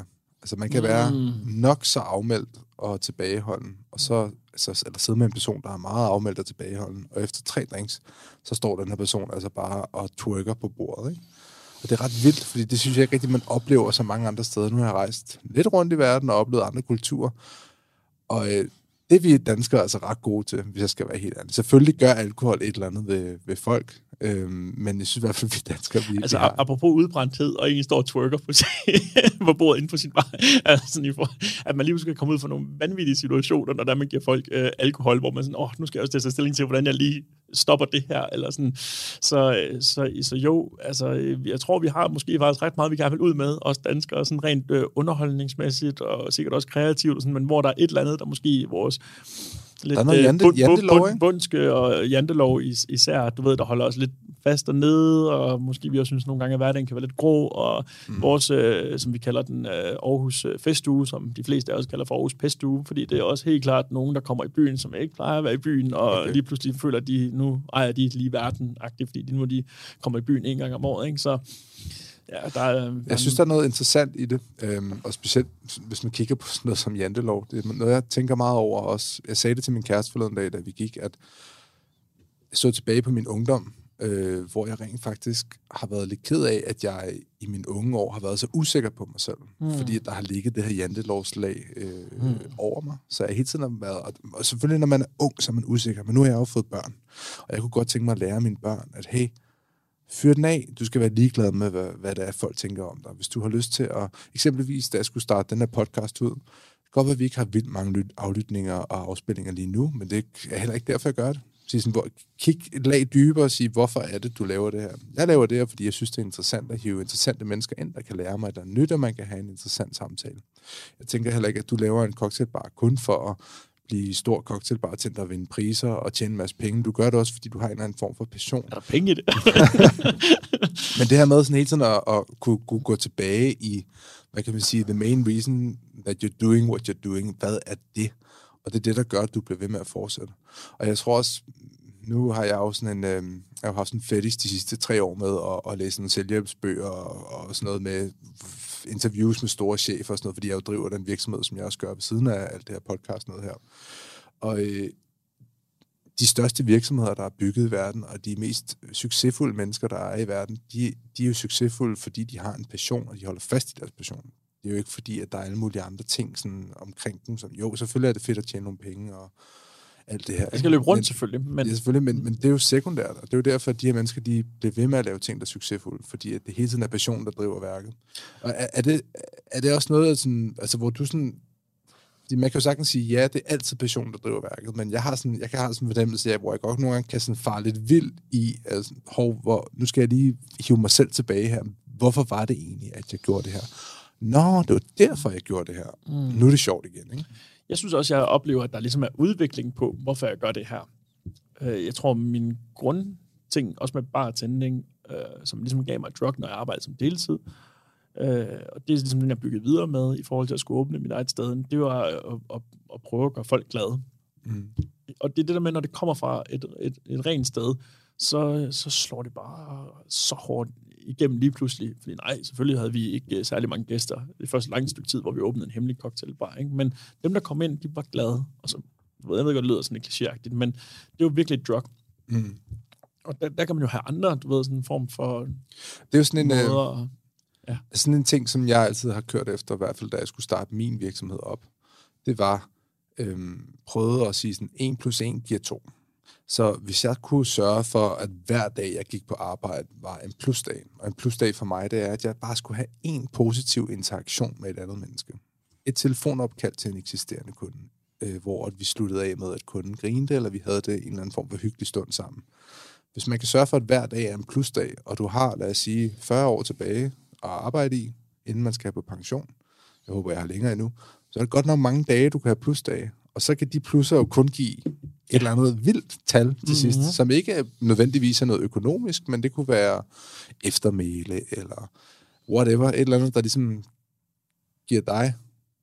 Altså man kan mm. være nok så afmeldt og tilbageholden, og så altså, eller sidde med en person, der er meget afmeldt og tilbageholden, og efter tre drinks, så står den her person altså bare og twerker på bordet, ikke? Og det er ret vildt, fordi det synes jeg ikke rigtig, man oplever så mange andre steder. Nu har jeg rejst lidt rundt i verden og oplevet andre kulturer, og øh, det er vi danskere altså ret gode til, hvis jeg skal være helt ærlig. Selvfølgelig gør alkohol et eller andet ved, ved folk, øhm, men jeg synes i hvert fald, vi danskere, vi, altså, vi har... apropos udbrændthed, og egentlig står og twerker på, på bordet inden for sin bar, altså, at man lige skal komme ud for nogle vanvittige situationer, når der man giver folk øh, alkohol, hvor man sådan, åh, oh, nu skal jeg også tage stilling til, hvordan jeg lige stopper det her, eller sådan. Så, så, så jo, altså, jeg tror, vi har måske faktisk ret meget, vi gerne vil ud med, os danskere, sådan rent øh, underholdningsmæssigt, og sikkert også kreativt, og sådan, men hvor der er et eller andet, der måske i vores lidt der er jante, bund, jantelov, bund, bundske og jantelov is, især, du ved, der holder os lidt fast dernede, og måske vi også synes nogle gange, at hverdagen kan være lidt grå, og mm. vores, øh, som vi kalder den, øh, Aarhus Festuge, som de fleste af os kalder for Aarhus Pestuge, fordi det er også helt klart nogen, der kommer i byen, som ikke plejer at være i byen, og okay. lige pludselig føler, at de nu ejer de lige verden-agtigt, fordi de nu de kommer i byen en gang om året, ikke? Så ja, der er, man... Jeg synes, der er noget interessant i det, øhm, og specielt hvis man kigger på sådan noget som jantelov. Det er noget, jeg tænker meget over også. Jeg sagde det til min kæreste forleden dag, da vi gik, at jeg så tilbage på min ungdom, øh, hvor jeg rent faktisk har været lidt ked af, at jeg i mine unge år har været så usikker på mig selv. Mm. Fordi der har ligget det her jantelovslag øh, mm. over mig. Så jeg hele tiden har været... Og selvfølgelig, når man er ung, så er man usikker. Men nu har jeg jo fået børn. Og jeg kunne godt tænke mig at lære mine børn, at hey, fyr den af. Du skal være ligeglad med, hvad, hvad det er, folk tænker om dig. Hvis du har lyst til at... Eksempelvis, da jeg skulle starte den her podcast ud, det kan godt være, at vi ikke har vildt mange aflytninger og afspillinger lige nu, men det er heller ikke derfor, jeg gør det. Sige sådan, hvor, kig et lag dybere og sige, hvorfor er det, du laver det her? Jeg laver det her, fordi jeg synes, det er interessant at hive interessante mennesker ind, der kan lære mig, der er nyt, og man kan have en interessant samtale. Jeg tænker heller ikke, at du laver en cocktailbar kun for at blive stor cocktailbartender og vinde priser og tjene en masse penge. Du gør det også, fordi du har en eller anden form for passion. Er der penge i det? Men det her med sådan hele tiden at, at kunne, kunne gå tilbage i, hvad kan man sige, the main reason that you're doing what you're doing, hvad er det? Og det er det, der gør, at du bliver ved med at fortsætte. Og jeg tror også, nu har jeg jo sådan en, øh, jeg har haft sådan en fetish de sidste tre år med at, at læse nogle selvhjælpsbøger og, og sådan noget med interviews med store chefer og sådan noget, fordi jeg jo driver den virksomhed, som jeg også gør ved siden af alt det her podcast noget her. Og øh, de største virksomheder, der er bygget i verden, og de mest succesfulde mennesker, der er i verden, de, de er jo succesfulde, fordi de har en passion, og de holder fast i deres passion. Det er jo ikke fordi, at der er alle mulige andre ting sådan, omkring dem. Som, jo, selvfølgelig er det fedt at tjene nogle penge og alt det her. Jeg skal løbe rundt men, selvfølgelig. Men... Ja, selvfølgelig, men, men det er jo sekundært. Og det er jo derfor, at de her mennesker, de bliver ved med at lave ting, der er succesfulde. Fordi at det hele tiden er passion, der driver værket. Og er, er, det, er det også noget, sådan, altså, hvor du sådan... Man kan jo sagtens sige, ja, det er altid passion, der driver værket, men jeg har sådan, jeg kan have sådan en fornemmelse af, hvor jeg godt nogle gange kan sådan fare lidt vild i, altså, hov, hvor, nu skal jeg lige hive mig selv tilbage her. Hvorfor var det egentlig, at jeg gjorde det her? Nå, det var derfor, jeg gjorde det her. Mm. Nu er det sjovt igen, ikke? Jeg synes også, jeg oplever, at der ligesom er udvikling på, hvorfor jeg gør det her. Jeg tror, min grundting, også med bartending, som ligesom gav mig et drug, når jeg arbejdede som deltid, og det er ligesom den, jeg byggede videre med, i forhold til at skulle åbne mit eget sted, det var at, at, at prøve at gøre folk glade. Mm. Og det er det der med, når det kommer fra et, et, et rent sted, så, så slår det bare så hårdt igennem lige pludselig. Fordi nej, selvfølgelig havde vi ikke særlig mange gæster det første lange stykke tid, hvor vi åbnede en hemmelig cocktailbar, ikke? Men dem, der kom ind, de var glade. Og så, jeg ved godt, det lyder sådan lidt klichéagtigt, men det var virkelig et drug. Mm. Og der, der kan man jo have andre, du ved, sådan en form for... Det er jo sådan en... Måder, øh, ja. Sådan en ting, som jeg altid har kørt efter, i hvert fald da jeg skulle starte min virksomhed op, det var øhm, prøve at sige sådan, en plus en giver to. Så hvis jeg kunne sørge for, at hver dag, jeg gik på arbejde, var en plusdag, og en plusdag for mig, det er, at jeg bare skulle have en positiv interaktion med et andet menneske. Et telefonopkald til en eksisterende kunde, øh, hvor vi sluttede af med, at kunden grinte, eller vi havde det en eller anden form for hyggelig stund sammen. Hvis man kan sørge for, at hver dag er en plusdag, og du har, lad os sige, fyrre år tilbage at arbejde i, inden man skal på pension, jeg håber, jeg har længere endnu, så er det godt nok mange dage, du kan have plusdage, og så kan de plusser jo kun give et eller andet vildt tal til mm-hmm. sidst, som ikke er nødvendigvis er noget økonomisk, men det kunne være eftermæle, eller whatever, et eller andet, der ligesom giver dig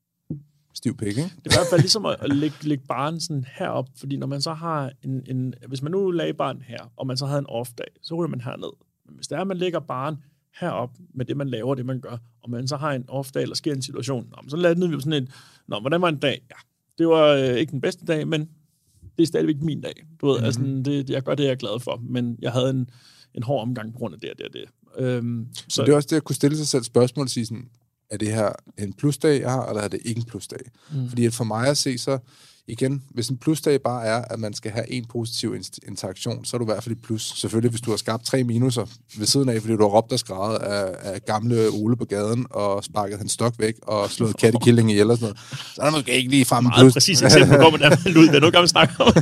stiv pik, ikke? Det er i hvert fald ligesom at lægge, lægge barn sådan herop, fordi når man så har en, en... Hvis man nu lagde barn her, og man så havde en off-dag, så ryger man herned. Men hvis det er, at man lægger barn herop med det, man laver, det man gør, og man så har en off-dag, eller sker en situation, nå, så landede vi på sådan en, nå, hvordan var en dag? Ja, det var øh, ikke den bedste dag, men det er stadigvæk min dag. Du ved, mm-hmm. altså, det, jeg gør det, jeg er glad for, men jeg havde en, en hård omgang på grund af det og det og det. Øhm, så men det er også det, at kunne stille sig selv spørgsmål og sige sådan, er det her en plusdag, jeg har, eller er det ikke en plusdag? Mm. Fordi at for mig at se så, igen, hvis en plusdag bare er, at man skal have en positiv interaktion, så er du i hvert fald i plus. Selvfølgelig, hvis du har skabt tre minuser ved siden af, fordi du har råbt og skrædet af, af gamle Ole på gaden, og sparket hans stok væk, og slået kattekilling ihjel og sådan noget, så er det måske ikke lige frem en plus. Meget præcis eksempel på, hvordan man ud. Det er noget gammelt snak om.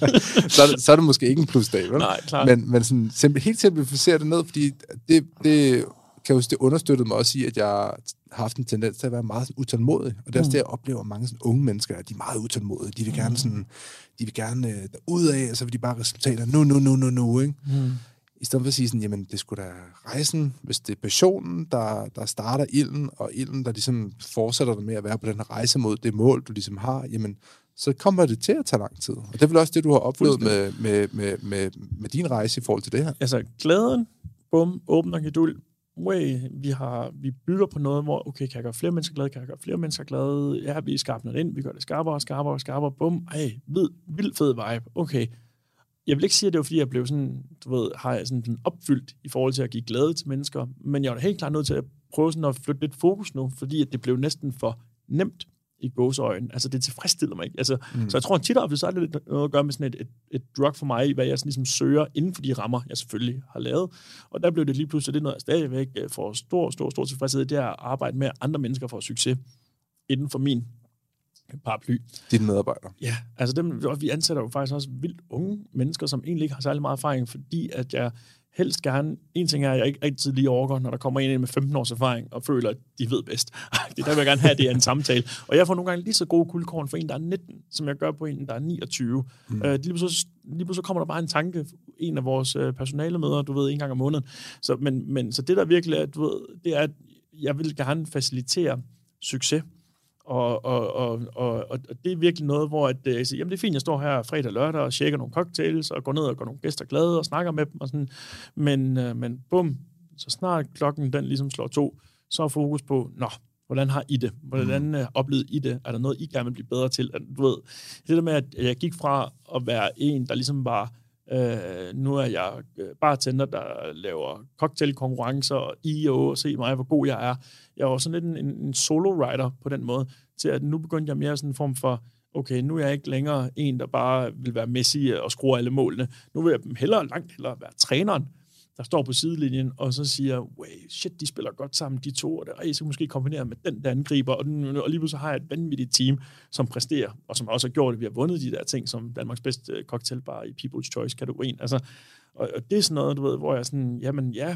så, er det, så er det måske ikke en plusdag, vel? Nej, klart. Men, men sådan, simpel, helt simplificere det ned, fordi det, det kan jo det understøttede mig også i, at jeg har haft en tendens til at være meget sådan utålmodig. Og det er også det, jeg oplever mange sådan unge mennesker, at de er meget utålmodige. De vil gerne sådan, de vil gerne uh, derudad, og så vil de bare resultater nu, nu, nu, nu, nu, ikke? Mm. I stedet for at sige sådan, jamen, det skulle da rejsen, hvis det er passionen, der, der starter ilden, og ilden, der ligesom fortsætter dig med at være på den her rejse mod det mål, du ligesom har, jamen, så kommer det til at tage lang tid. Og det er vel også det, du har oplevet med, med, med, med, med din rejse i forhold til det her. Altså, glæden, bum, åbner geduld, way, vi, har, vi bygger på noget, hvor, okay, kan jeg gøre flere mennesker glade, kan jeg gøre flere mennesker glade, ja, vi skarper noget ind, vi gør det skarpere, skarpere, skarpere, bum, ej, vid, vild fed vibe, okay. Jeg vil ikke sige, at det var, fordi jeg blev sådan, du ved, har jeg sådan den opfyldt i forhold til at give glæde til mennesker, men jeg var da helt klart nødt til at prøve sådan at flytte lidt fokus nu, fordi at det blev næsten for nemt i gåseøjne. Altså, det tilfredsstiller mig ikke. Altså, mm. Så jeg tror, tit ofte, så er det lidt noget at gøre med sådan et, et, et drug for mig, hvad jeg sådan ligesom søger inden for de rammer, jeg selvfølgelig har lavet. Og der blev det lige pludselig, det er noget, jeg stadigvæk får stor, stor, stor tilfredshed, det er at arbejde med, at andre mennesker får succes inden for min paraply. Dine medarbejdere. Ja, altså dem, vi ansætter jo faktisk også vildt unge mennesker, som egentlig ikke har særlig meget erfaring, fordi at jeg helst gerne, en ting er, at jeg ikke altid lige overgår, når der kommer en ind med femten års erfaring, og føler, at de ved bedst. Det der vil jeg gerne have, det er en samtale. Og jeg får nogle gange lige så gode guldkorn for en, der er nitten, som jeg gør på en, der er niogtyve. Mm. Uh, lige pludselig lige pludselig kommer der bare en tanke, en af vores uh, personalemøder, du ved, en gang om måneden. Så, men, men, så det der virkelig er, du ved, det er, at jeg vil gerne facilitere succes. Og, og, og, og, og det er virkelig noget, hvor at, jeg siger, jamen det er fint, jeg står her fredag og lørdag og tjekker nogle cocktails og går ned og går nogle gæster glade og snakker med dem og sådan. Men, øh, men bum, så snart klokken den ligesom slår to, så er fokus på, nå, hvordan har I det? Hvordan øh, oplevede I det? Er der noget, I gerne vil blive bedre til? Du ved, det der med, at jeg gik fra at være en, der ligesom var, øh, nu er jeg bartender, der laver cocktailkonkurrencer og I O og se mig, hvor god jeg er. Jeg var sådan lidt en, en solo-writer på den måde, til at nu begyndte jeg mere sådan en form for, okay, nu er jeg ikke længere en, der bare vil være Messi og skrue alle målene. Nu vil jeg hellere, langt hellere være træneren, der står på sidelinjen, og så siger, way, shit, de spiller godt sammen, de to, og det, og jeg skal måske kombinere med den der angriber, og, og lige pludselig har jeg et vanvittigt team, som præsterer, og som også har gjort det, vi har vundet de der ting, som Danmarks bedste cocktailbar i People's Choice-kategorien. Altså, og, og det er sådan noget, du ved, hvor jeg sådan, jamen ja,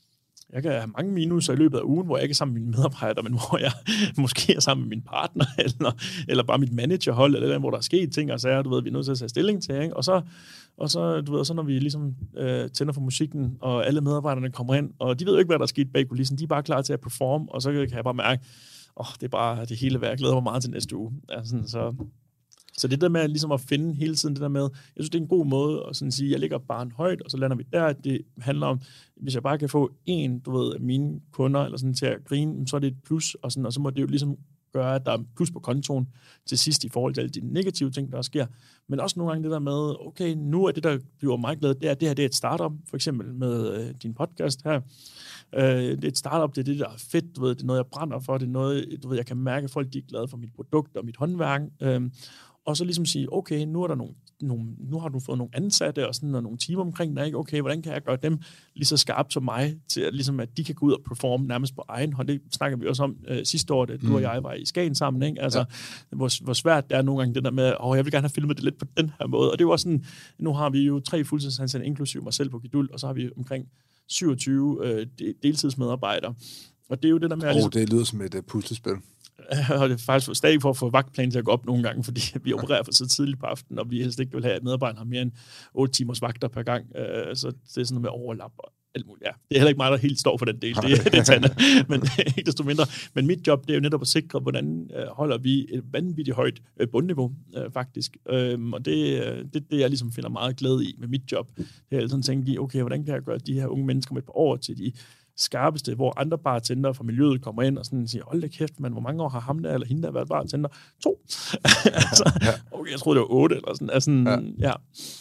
jeg kan have mange minuser i løbet af ugen, hvor jeg ikke er sammen med mine medarbejdere, men hvor jeg måske er sammen med min partner, eller, eller bare mit managerhold, eller hvor der er sket ting, og så er, du ved, vi er nødt til at tage stilling til, ikke? Og så, og så, du ved, så når vi ligesom øh, tænder for musikken, og alle medarbejderne kommer ind, og de ved jo ikke, hvad der er sket bag kulissen, de er bare klar til at performe, og så kan jeg bare mærke, åh, oh, det er bare det hele værd, jeg glæder mig meget til næste uge. Altså, så... Så det der med ligesom at finde hele tiden det der med, jeg synes, det er en god måde at sådan sige, jeg ligger bare en højt, og så lander vi der. Det handler om, hvis jeg bare kan få en, du ved, af mine kunder eller sådan til at grine, så er det et plus, og, sådan, og så må det jo ligesom gøre, at der er plus på kontoen til sidst i forhold til alle de negative ting, der sker. Men også nogle gange det der med, okay, nu er det, der bliver mig glad, det er, det her det er et startup, for eksempel med øh, din podcast her. Øh, det er et startup, det er det, der er fedt, du ved, det er noget, jeg brænder for, det er noget, du ved, jeg kan mærke, at folk de er glade for mit produkt og mit håndværk. Øh, Og så ligesom sige, okay, nu er der nogle, nogle, nu har du fået nogle ansatte og sådan og nogle team omkring dig, ikke? Okay, hvordan kan jeg gøre dem lige så skarpt som mig, til at, ligesom, at de kan gå ud og performe nærmest på egen hånd. Det snakker vi også om øh, sidste år, da du mm. og jeg var i Skagen sammen, ikke? Altså, ja. hvor, hvor svært det er nogle gange det der med, åh, jeg vil gerne have filmet det lidt på den her måde. Og det var sådan, nu har vi jo tre fuldtidsansatte, inklusive mig selv på Geduld, og så har vi omkring syvogtyve øh, deltidsmedarbejdere. Og det er jo det der med... Åh, oh, ligesom, det lyder som et uh, puslespil. Og det er faktisk stadig for at få vagtplanen til at gå op nogle gange, fordi vi opererer for så tidligt på aftenen, og vi helst ikke vil have, at medarbejderne har mere end otte timers vagter per gang. Så det er sådan noget med overlap og alt muligt. Ja, det er heller ikke mig, der helt står for den del. Det, det er Tanne. Men ikke desto mindre. Men mit job, det er jo netop at sikre, hvordan holder vi et vanvittigt højt bundniveau, faktisk. Og det er det, det, jeg ligesom finder meget glæde i med mit job. Det er altid tænkt i, okay, hvordan kan jeg gøre de her unge mennesker med et par år til de skarpeste, hvor andre bartender fra miljøet kommer ind og sådan siger, hold da kæft, man, hvor mange år har ham der eller hende der været bartender? To. altså, okay, jeg troede, det var otte eller sådan. Altså, ja. ja.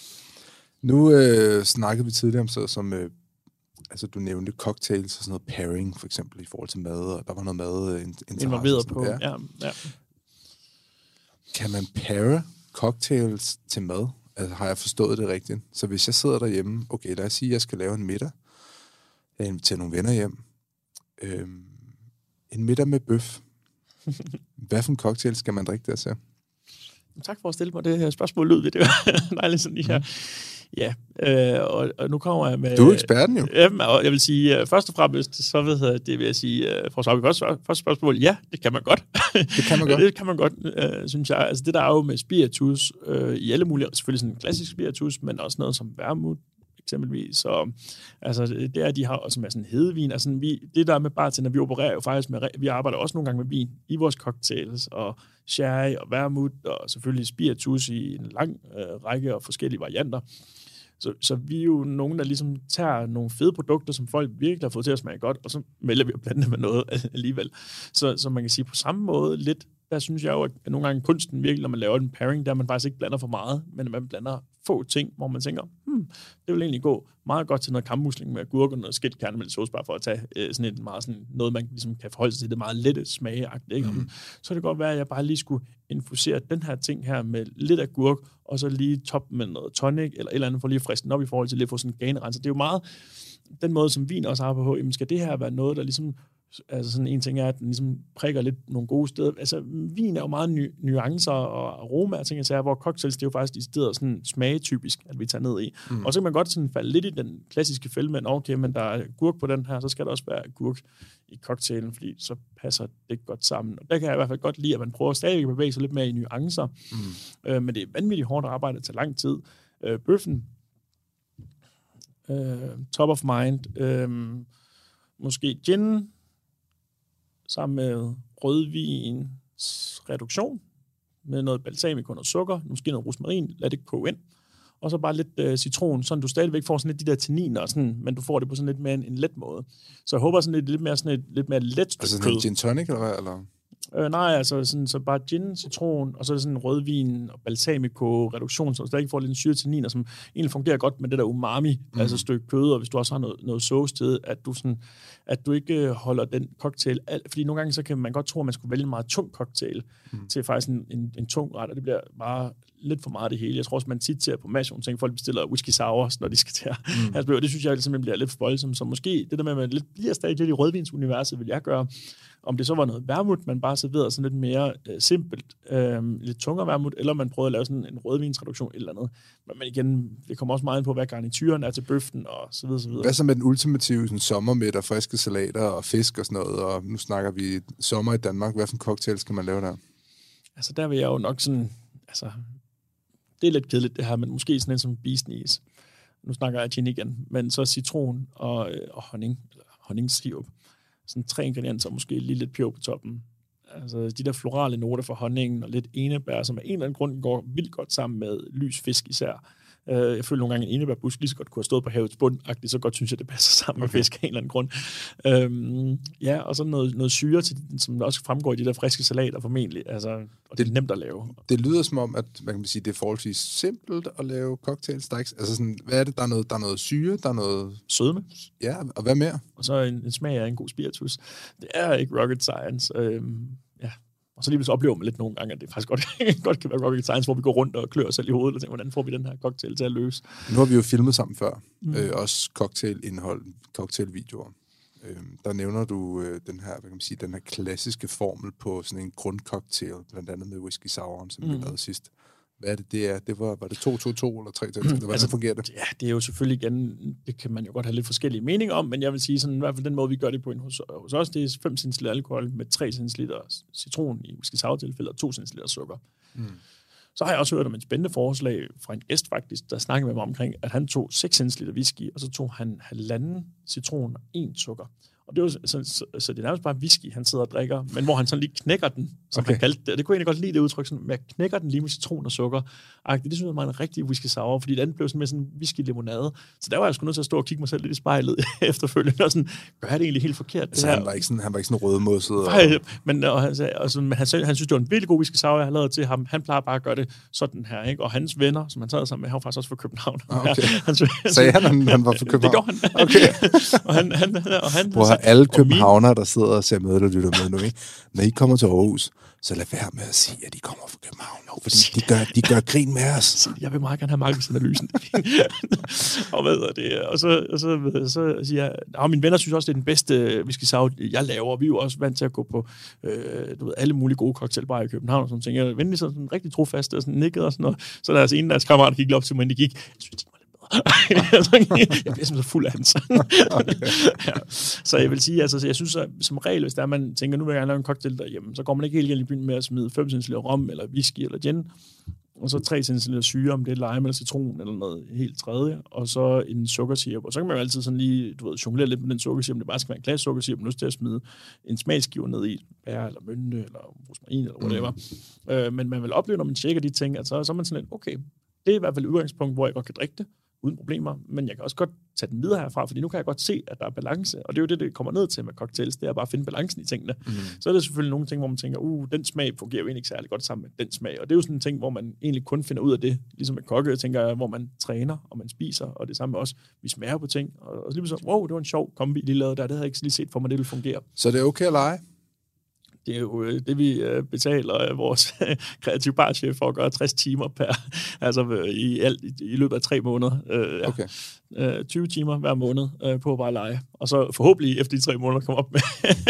Nu øh, snakkede vi tidligere om så som, øh, altså du nævnte cocktails og sådan noget pairing, for eksempel i forhold til mad, og der var noget mad øh, involveret på. Ja. Ja, ja. Kan man paire cocktails til mad? Altså, har jeg forstået det rigtigt? Så hvis jeg sidder derhjemme, okay, lad os sige, at jeg skal lave en middag, jeg inviterer nogle venner hjem, øhm, en middag med bøf. Hvad for en cocktail skal man drikke der til? Tak for at stille mig det her spørgsmål. Lyd ved det. Nej, sådan lige her. Mm. Ja, øh, og, og nu kommer jeg med... Du er eksperten jo. Ja, og jeg vil sige, uh, først og fremmest, så ved jeg, det vil jeg sige, uh, for at svare på første, første spørgsmål, ja, det kan man godt. Det kan man godt. det kan man godt, uh, synes jeg. Altså det der er jo med spiritus, uh, i alle mulige, selvfølgelig sådan en klassisk spiritus, men også noget som vermouth, eksempelvis. Så altså, det er, de har også med sådan hedevin. Altså, vi, det der med bartender, vi opererer jo faktisk med, vi arbejder også nogle gange med vin i vores cocktails, og sherry og vermouth, og selvfølgelig spiritus i en lang øh, række og forskellige varianter. Så, så vi er jo nogen, der ligesom tager nogle fede produkter, som folk virkelig har fået til at smage godt, og så melder vi at blande med noget alligevel. Så, så man kan sige på samme måde lidt, der synes jeg jo, at nogle gange kunsten virkelig, når man laver en pairing, der man faktisk ikke blander for meget, men man blander få ting, hvor man tænker, hmm, det vil egentlig gå meget godt til noget kammusling med agurk og noget skidt kærnemælksauce, bare for at tage øh, sådan et meget sådan noget, man ligesom kan forholde sig til, det meget lette smageagtigt, ikke? Mm. Så kan det godt være, at jeg bare lige skulle infusere den her ting her med lidt agurk, og så lige toppe med noget tonic, eller et eller andet, for lige at friske den op i forhold til lige at få sådan en ganerenser. Det er jo meget den måde, som vin også har på, jamen skal det her være noget, der ligesom, altså sådan en ting er, at den ligesom prikker lidt nogle gode steder. Altså, vin er jo meget ny, nuancer og aroma, og ting, jeg siger, hvor cocktails, det er jo faktisk i stedet sådan smagetypisk, at vi tager ned i. Mm. Og så kan man godt sådan falde lidt i den klassiske fælde, men okay, men der er gurk på den her, så skal der også være gurk i cocktailen, fordi så passer det godt sammen. Og der kan jeg i hvert fald godt lide, at man prøver stadig at bevæge sig lidt mere i nuancer. Mm. Øh, men det er vanvittigt hårdt arbejde, det tager lang tid. Øh, bøffen, øh, top of mind, øh, måske gin, sammen med rødvin reduktion, med noget balsamico og sukker, måske noget rosmarin, lad det koge ind, og så bare lidt øh, citron, så du stadigvæk får sådan lidt de der tanniner, sådan, men du får det på sådan lidt mere en, en let måde. Så jeg håber sådan lidt, lidt mere sådan et lidt mere let stykke altså sådan en gin tonic, eller hvad? Eller? Øh, nej, altså sådan, så bare gin, citron, og så er det sådan en rødvin og balsamico reduktion, så du stadig får lidt en syre tanniner, som egentlig fungerer godt med det der umami, mm. altså stykke kød, og hvis du også har noget, noget sauce til, at du, sådan, at du ikke holder den cocktail alt, fordi nogle gange så kan man godt tro, at man skulle vælge en meget tung cocktail mm. til faktisk en, en, en tung ret, og det bliver bare lidt for meget det hele. Jeg tror også, man tit ser på Mashon, tænker folk bestiller whisky sours, når de skal til at mm. altså, det synes jeg simpelthen bliver lidt for voldsomt, så måske det der med, at man lidt, bliver stadig lidt i rødvinsuniverset, vil jeg gøre. Om det så var noget vermouth, man bare serverede sådan lidt mere øh, simpelt, øh, lidt tungere vermouth, eller man prøvede at lave sådan en rødvinsreduktion eller andet. Men, men igen, det kommer også meget ind på, hvad garnituren er til bøften, og så videre, så videre. Hvad så med den ultimative sådan, sommermiddag, friske salater og fisk og sådan noget, og nu snakker vi sommer i Danmark. Hvad for en cocktail skal man lave der? Altså, der vil jeg jo nok sådan, altså, det er lidt kedeligt det her, men måske sådan en som beesneeze. Nu snakker jeg gin igen, men så citron og, øh, og honning, eller honningssirup. Sådan tre ingredienser, måske lige lidt peber på toppen. Altså de der florale noter fra honningen og lidt enebær, som af en eller anden grund går vildt godt sammen med lys fisk især. Uh, jeg føler nogle gange, en enebærbusk lige så godt kunne have stået på havets bund, så godt synes jeg, det passer sammen okay. med fisk af en eller anden grund. Um, ja, og så noget, noget syre, til, som også fremgår i de der friske salater formentlig. Altså, og det, det er nemt at lave. Det lyder som om, at man kan sige, det er forholdsvis simpelt at lave cocktails. Der er ikke, altså sådan, hvad er det? Der er noget, der er noget syre, der er noget... Sødme. Ja, og hvad mere? Og så en, en smag af en god spiritus. Det er ikke rocket science. Um, ja. Og så lige så oplever man lidt nogle gange, at det faktisk godt, godt kan være rocket science, hvor vi går rundt og klør os selv i hovedet og tænker, hvordan får vi den her cocktail til at løse? Nu har vi jo filmet sammen før. Mm. Øh, også cocktailindhold, cocktailvideoer. Øh, der nævner du øh, den her, hvad kan man sige, den her klassiske formel på sådan en grundcocktail, blandt andet med whisky souren, som mm. vi lavede sidst. Hvad er det, det er? Det var, var det to to to eller tre tre tre? Hvordan altså, fungerer det? Ja, det er jo selvfølgelig igen, det kan man jo godt have lidt forskellige meninger om, men jeg vil sige sådan, i hvert fald den måde, vi gør det på hos, hos os, det er fem centiliter alkohol med tre centiliter citron i whisky sour tilfælde og to centiliter sukker. Mm. Så har jeg også hørt om et spændende forslag fra en gæst faktisk, der snakkede med mig omkring, at han tog seks centiliter whisky, og så tog han halvanden citron og en sukker. Og det var, så, så, så det er nærmest bare whisky, han sidder og drikker, men hvor han sådan lige knækker den, som Okay. han kaldte det. Det kunne jeg egentlig godt lide det udtryk, sådan, med at knækker den lige med citron og sukker. Det, det synes jeg var en rigtig whisky sour, fordi den blev sådan med sådan en whisky limonade. Så der var jeg sgu nødt til at stå og kigge mig selv lidt i spejlet efterfølgende, og sådan, gør jeg det egentlig helt forkert? Så han var ikke sådan, han var ikke sådan rødmosset. Og... Nej, men og han, sagde, og så, men han, sagde, han synes, det var en virkelig god whisky sour, jeg har lavet til ham. Han plejer bare at gøre det sådan her, ikke? Og hans venner, som han sad sammen med, han var faktisk også fra København. Okay. han, Sagde han, han, han var fra København? Det gjorde han. Okay. og han, han, og han, Hvor har alle københavnere, der sidder og ser med, der lytter med nu, ikke? Når I kommer til Aarhus, så lad være med at sige, at de kommer fra København. Fordi de gør, de gør grin med os. Jeg vil meget gerne have markedsanalysen. og hvad er det? Og så, og så, så siger jeg, at mine venner synes også, det er den bedste whisky sour, jeg laver. Vi er jo også vant til at gå på øh, du ved, alle mulige gode cocktailbarer i København. Og sådan ting. Jeg venlig sådan, sådan rigtig trofast og sådan nikkede og sådan noget. Så der er altså en af deres kammerater, der gik op til mig, inden de gik. Jeg synes, de var lidt bedre. jeg bliver simpelthen så fuld af hans. ja. Så jeg vil sige, altså, jeg synes, at som regel, hvis der er, man tænker, nu vil jeg gerne lave en cocktail derhjemme, så går man ikke helt igen i byen med at smide fem centiliter rom, eller whisky, eller gin, og så tre centiliter syre, om det er lime eller citron, eller noget helt tredje, og så en sukkersirup. Og så kan man jo altid sådan lige, du ved, jonglere lidt med den sukkersirup, om det bare skal være en glas sukkersirup, men lyst til at smide en smagsgiver ned i, bær eller mynte, eller rosmarin, eller whatever. Mm. Øh, men man vil opleve, når man tjekker de ting, at så, så er man sådan lidt, okay, det er i hvert fald et udgangspunkt, hvor jeg godt kan drikke det, uden problemer, men jeg kan også godt tage den videre herfra, fordi nu kan jeg godt se, at der er balance, og det er jo det, det kommer ned til med cocktails, det er bare at finde balancen i tingene. Mm. Så er det selvfølgelig nogle ting, hvor man tænker, uh, den smag fungerer jo egentlig ikke særlig godt sammen med den smag, og det er jo sådan en ting, hvor man egentlig kun finder ud af det, ligesom med kokke, jeg tænker, hvor man træner, og man spiser, og det samme med os, vi smager på ting, og, og så lige så, wow, det var en sjov kombi, lige lavede der, det havde jeg ikke lige set for mig, det ville fungere. Så det er okay at lege? Det er jo det, vi betaler vores kreative barchef for at gøre tres timer per, altså i, alt, i løbet af tre måneder. Øh, Okay. øh, tyve timer hver måned øh, på at bare lege. Og så forhåbentlig efter de tre måneder komme op med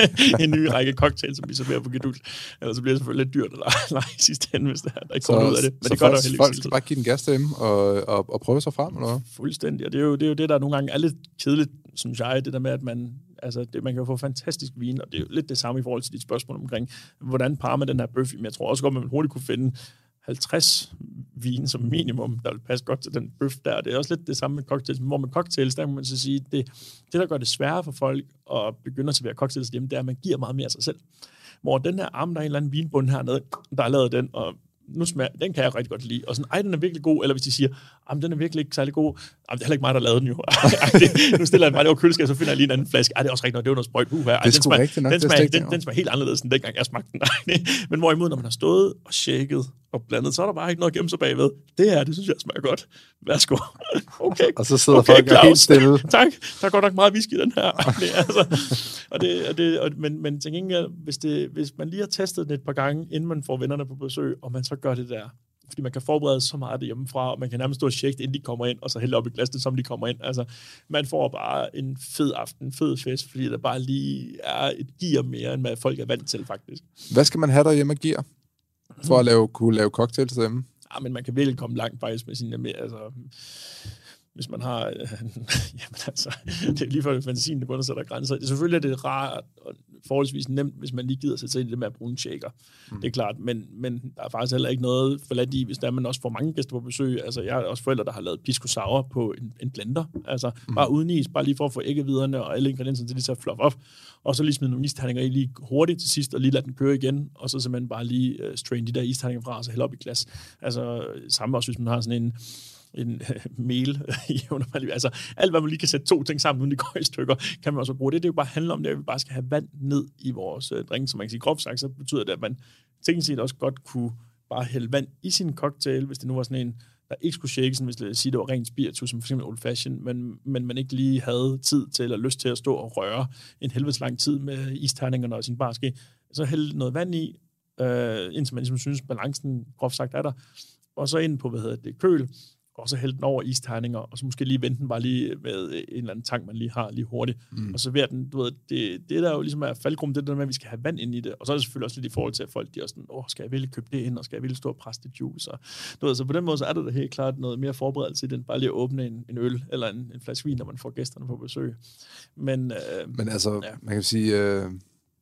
en ny række cocktails, som vi serverer på Geduld. Ellers så bliver det selvfølgelig lidt dyrt at lege, lege i sidste ende, hvis der, der ikke kommer ud af det. Men så det folk, gør der folk skal bare give den gas derhjemme og, og, og prøve sig frem, eller hvad? Fuldstændig. Og det er, jo, det er jo det, der nogle gange er lidt kedeligt, synes jeg, det der med, at man altså, det, man kan jo få fantastisk vin, og det er jo lidt det samme i forhold til dit spørgsmål omkring, hvordan parer man den her bøf. Men jeg tror også godt, at man hurtigt kunne finde halvtreds vin som minimum, der vil passe godt til den bøf der. Det er også lidt det samme med cocktails. Men hvor med cocktails, der kan man så sige, det, det der gør det sværere for folk at begynde at servere cocktails hjemme, det er, at man giver meget mere af sig selv. Hvor den her arm, der er en eller anden vinbund hernede, der har lavet den, og nu smager, den kan jeg rigtig godt lide. Og sådan, ej, den er virkelig god. Eller hvis de siger, jamen, den er virkelig ikke særlig god. Jamen, det er heller ikke mig, der lavede den jo. Ej, det, nu stiller jeg bare det over køleskab, så finder jeg lige en anden flaske. Ej, det er også rigtigt nok, det var noget sprøjt. Uh, ej, det er sgu rigtigt nok. Den det smager, den, den, den smager helt anderledes, end dengang jeg smagte den. Men hvorimod, når man har stået og shaket og blandet, så er der bare ikke noget at gemme sig bagved. Det her, det synes jeg smager godt. Værsgo. Okay. Og så sidder okay, folk Claus. helt stille. Tak. Der er godt nok meget whisky i den her. Det, altså, og det, og det, og, men, men til gengæld, hvis, det, hvis man lige har testet den et par gange, inden man får vennerne på besøg, og man så gør det der, fordi man kan forberede så meget hjemmefra, og man kan nærmest stå og tjekke det, inden de kommer ind, og så hælde op i glasset, som de kommer ind. Altså, man får bare en fed aften, en fed fest, fordi der bare lige er et gear mere, end hvad folk er vant til, faktisk. Hvad skal man have derhjemme og gear, for at lave, kunne lave cocktails derhjemme? Ja, men man kan virkelig komme langt faktisk med sine, altså, hvis man har, øh, jamen altså, det er lige for fantasien, der går, der sætter grænser. Det er selvfølgelig er det rart og forholdsvis nemt, hvis man lige gider sætte sig ind i det med at bruge en shaker. Mm. Det er klart, men, men der er faktisk heller ikke noget forladt i, hvis der man også får mange gæster på besøg. Altså, jeg har også forældre, der har lavet pisco sour på en, en blender. Altså, mm. bare uden is, bare lige for at få æggeviderne og alle ingredienserne til lige så fluff op. Og så lige smide nogle isterninger i lige hurtigt til sidst, og lige lade den køre igen, og så simpelthen bare lige uh, strain de der isterninger fra, og så hælde op i glas. Altså, samme også, hvis man har sådan en en øh, mel. altså, alt, hvad man lige kan sætte to ting sammen, uden de går i stykker, kan man også bruge. Det, det er jo bare handler om det, at vi bare skal have vand ned i vores øh, drink, så man kan sige groft sagt, så betyder det, at man teknisk set også godt kunne bare hælde vand i sin cocktail, hvis det nu var sådan en, der ikke skulle shake, sådan, hvis det sige, det var rent spiritus, som for eksempel old fashion, men, men man ikke lige havde tid til, eller lyst til at stå og røre en helvedes lang tid med isterningerne og sin barske, så hælde noget vand i, øh, indtil man ligesom synes, balancen groft sagt er der, og så ind på, hvad hedder det, køl, og så hælde den over isterninger, og så måske lige vente den bare lige med en eller anden tang, man lige har lige hurtigt, mm. og servere den. Du ved, det, det der jo ligesom er faldgrum, det der med, at vi skal have vand ind i det, og så er det selvfølgelig også lidt i forhold til, at folk de er sådan, åh, skal jeg virkelig købe det ind, og skal jeg virkelig stå og presse det juice, og du ved, så på den måde, så er det da helt klart noget mere forberedelse i den, bare lige at åbne en, en øl, eller en, en flaske vin, når man får gæsterne på besøg. Men, øh, Men altså, ja. man kan sige, øh,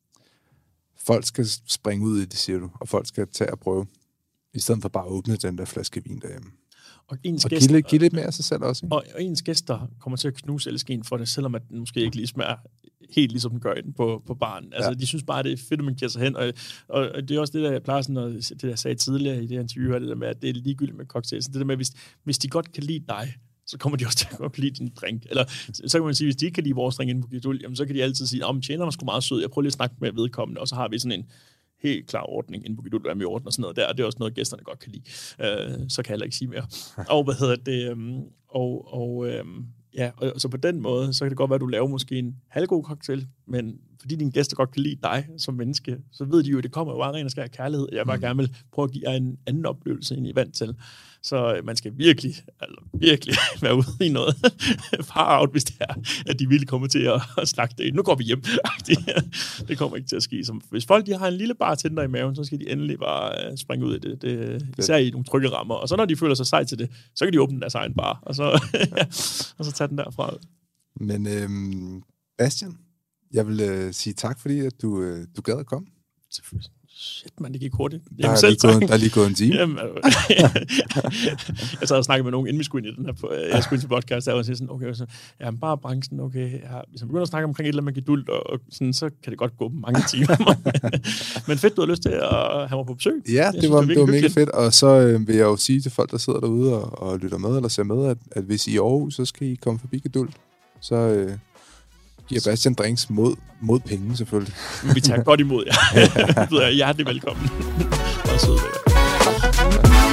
folk skal springe ud i det, siger du, og folk skal tage og prøve, i stedet for bare at åbne den der flaske vin derhjemme. Og, ens og gæster, give, lidt, give lidt mere af sig selv også. Ikke? Og, og ens gæster kommer til at knuse elskeen for det, selvom at den måske ikke lige smager helt ligesom den gør den på, på baren. Altså, Ja. de synes bare, det er fedt, at man giver sig hen, og, og, og det er også det, der jeg plejer sådan, at, det der jeg sagde tidligere i det her interview, det der med, at det er ligegyldigt med cocktails. Det der med, hvis, hvis de godt kan lide dig, så kommer de også til at godt lide din drink. Eller så kan man sige, hvis de ikke kan lide vores drink inden på Geduld, jamen så kan de altid sige, om tjeneren er sgu meget sød, jeg prøver lige at snakke med vedkommende, og så har vi sådan en helt klar ordning inden på Geduld, hvad vi ordner og sådan noget der, og det er også noget, gæsterne godt kan lide. Øh, så kan jeg heller ikke sige mere. Og hvad hedder det? Um, og, og um, ja, og så på den måde, så kan det godt være, at du laver måske en halvgod cocktail, men fordi dine gæster godt kan lide dig som menneske, så ved de jo, at det kommer jo bare ren og skær kærlighed. Jeg bare mm. gerne vil prøve at give jer en anden oplevelse, end I er vant til. Så man skal virkelig, altså virkelig være ude i noget far out, hvis det er, at de virkelig kommer til at, at snakke det. Nu går vi hjem. Det kommer ikke til at ske. Så hvis folk de har en lille bartender i maven, så skal de endelig bare springe ud i det. det især i nogle trygge rammer. Og så når de føler sig sej til det, så kan de åbne deres egen bar, og så, og så tage den derfra. Men øhm, Bastian, jeg vil øh, sige tak, fordi at du, øh, du gad at komme. Selvfølgelig. Shit, man, det gik hurtigt. Der er, selv gået, der er lige gået en time. Jamen, jeg sad og snakkede med nogen, inden vi skulle ind i den her, jeg skulle ind til podcast, der var sådan, okay, så, ja, bare branchen, okay, ja, hvis man begynder at snakke omkring et eller andet med geduld, og, og sådan, så kan det godt gå mange timer. Men fedt, du har lyst til at have mig på besøg. Ja, det, synes, var, det var mega fedt, og så øh, vil jeg jo sige til folk, der sidder derude og, og lytter med, eller ser med, at, at hvis I er i Aarhus, så skal I komme forbi Geduld. Så øh, giver Bastian drinks mod, mod penge, selvfølgelig. Vi tager godt imod jer. Ja. Du er hjertelig velkommen. Og sød ved jer.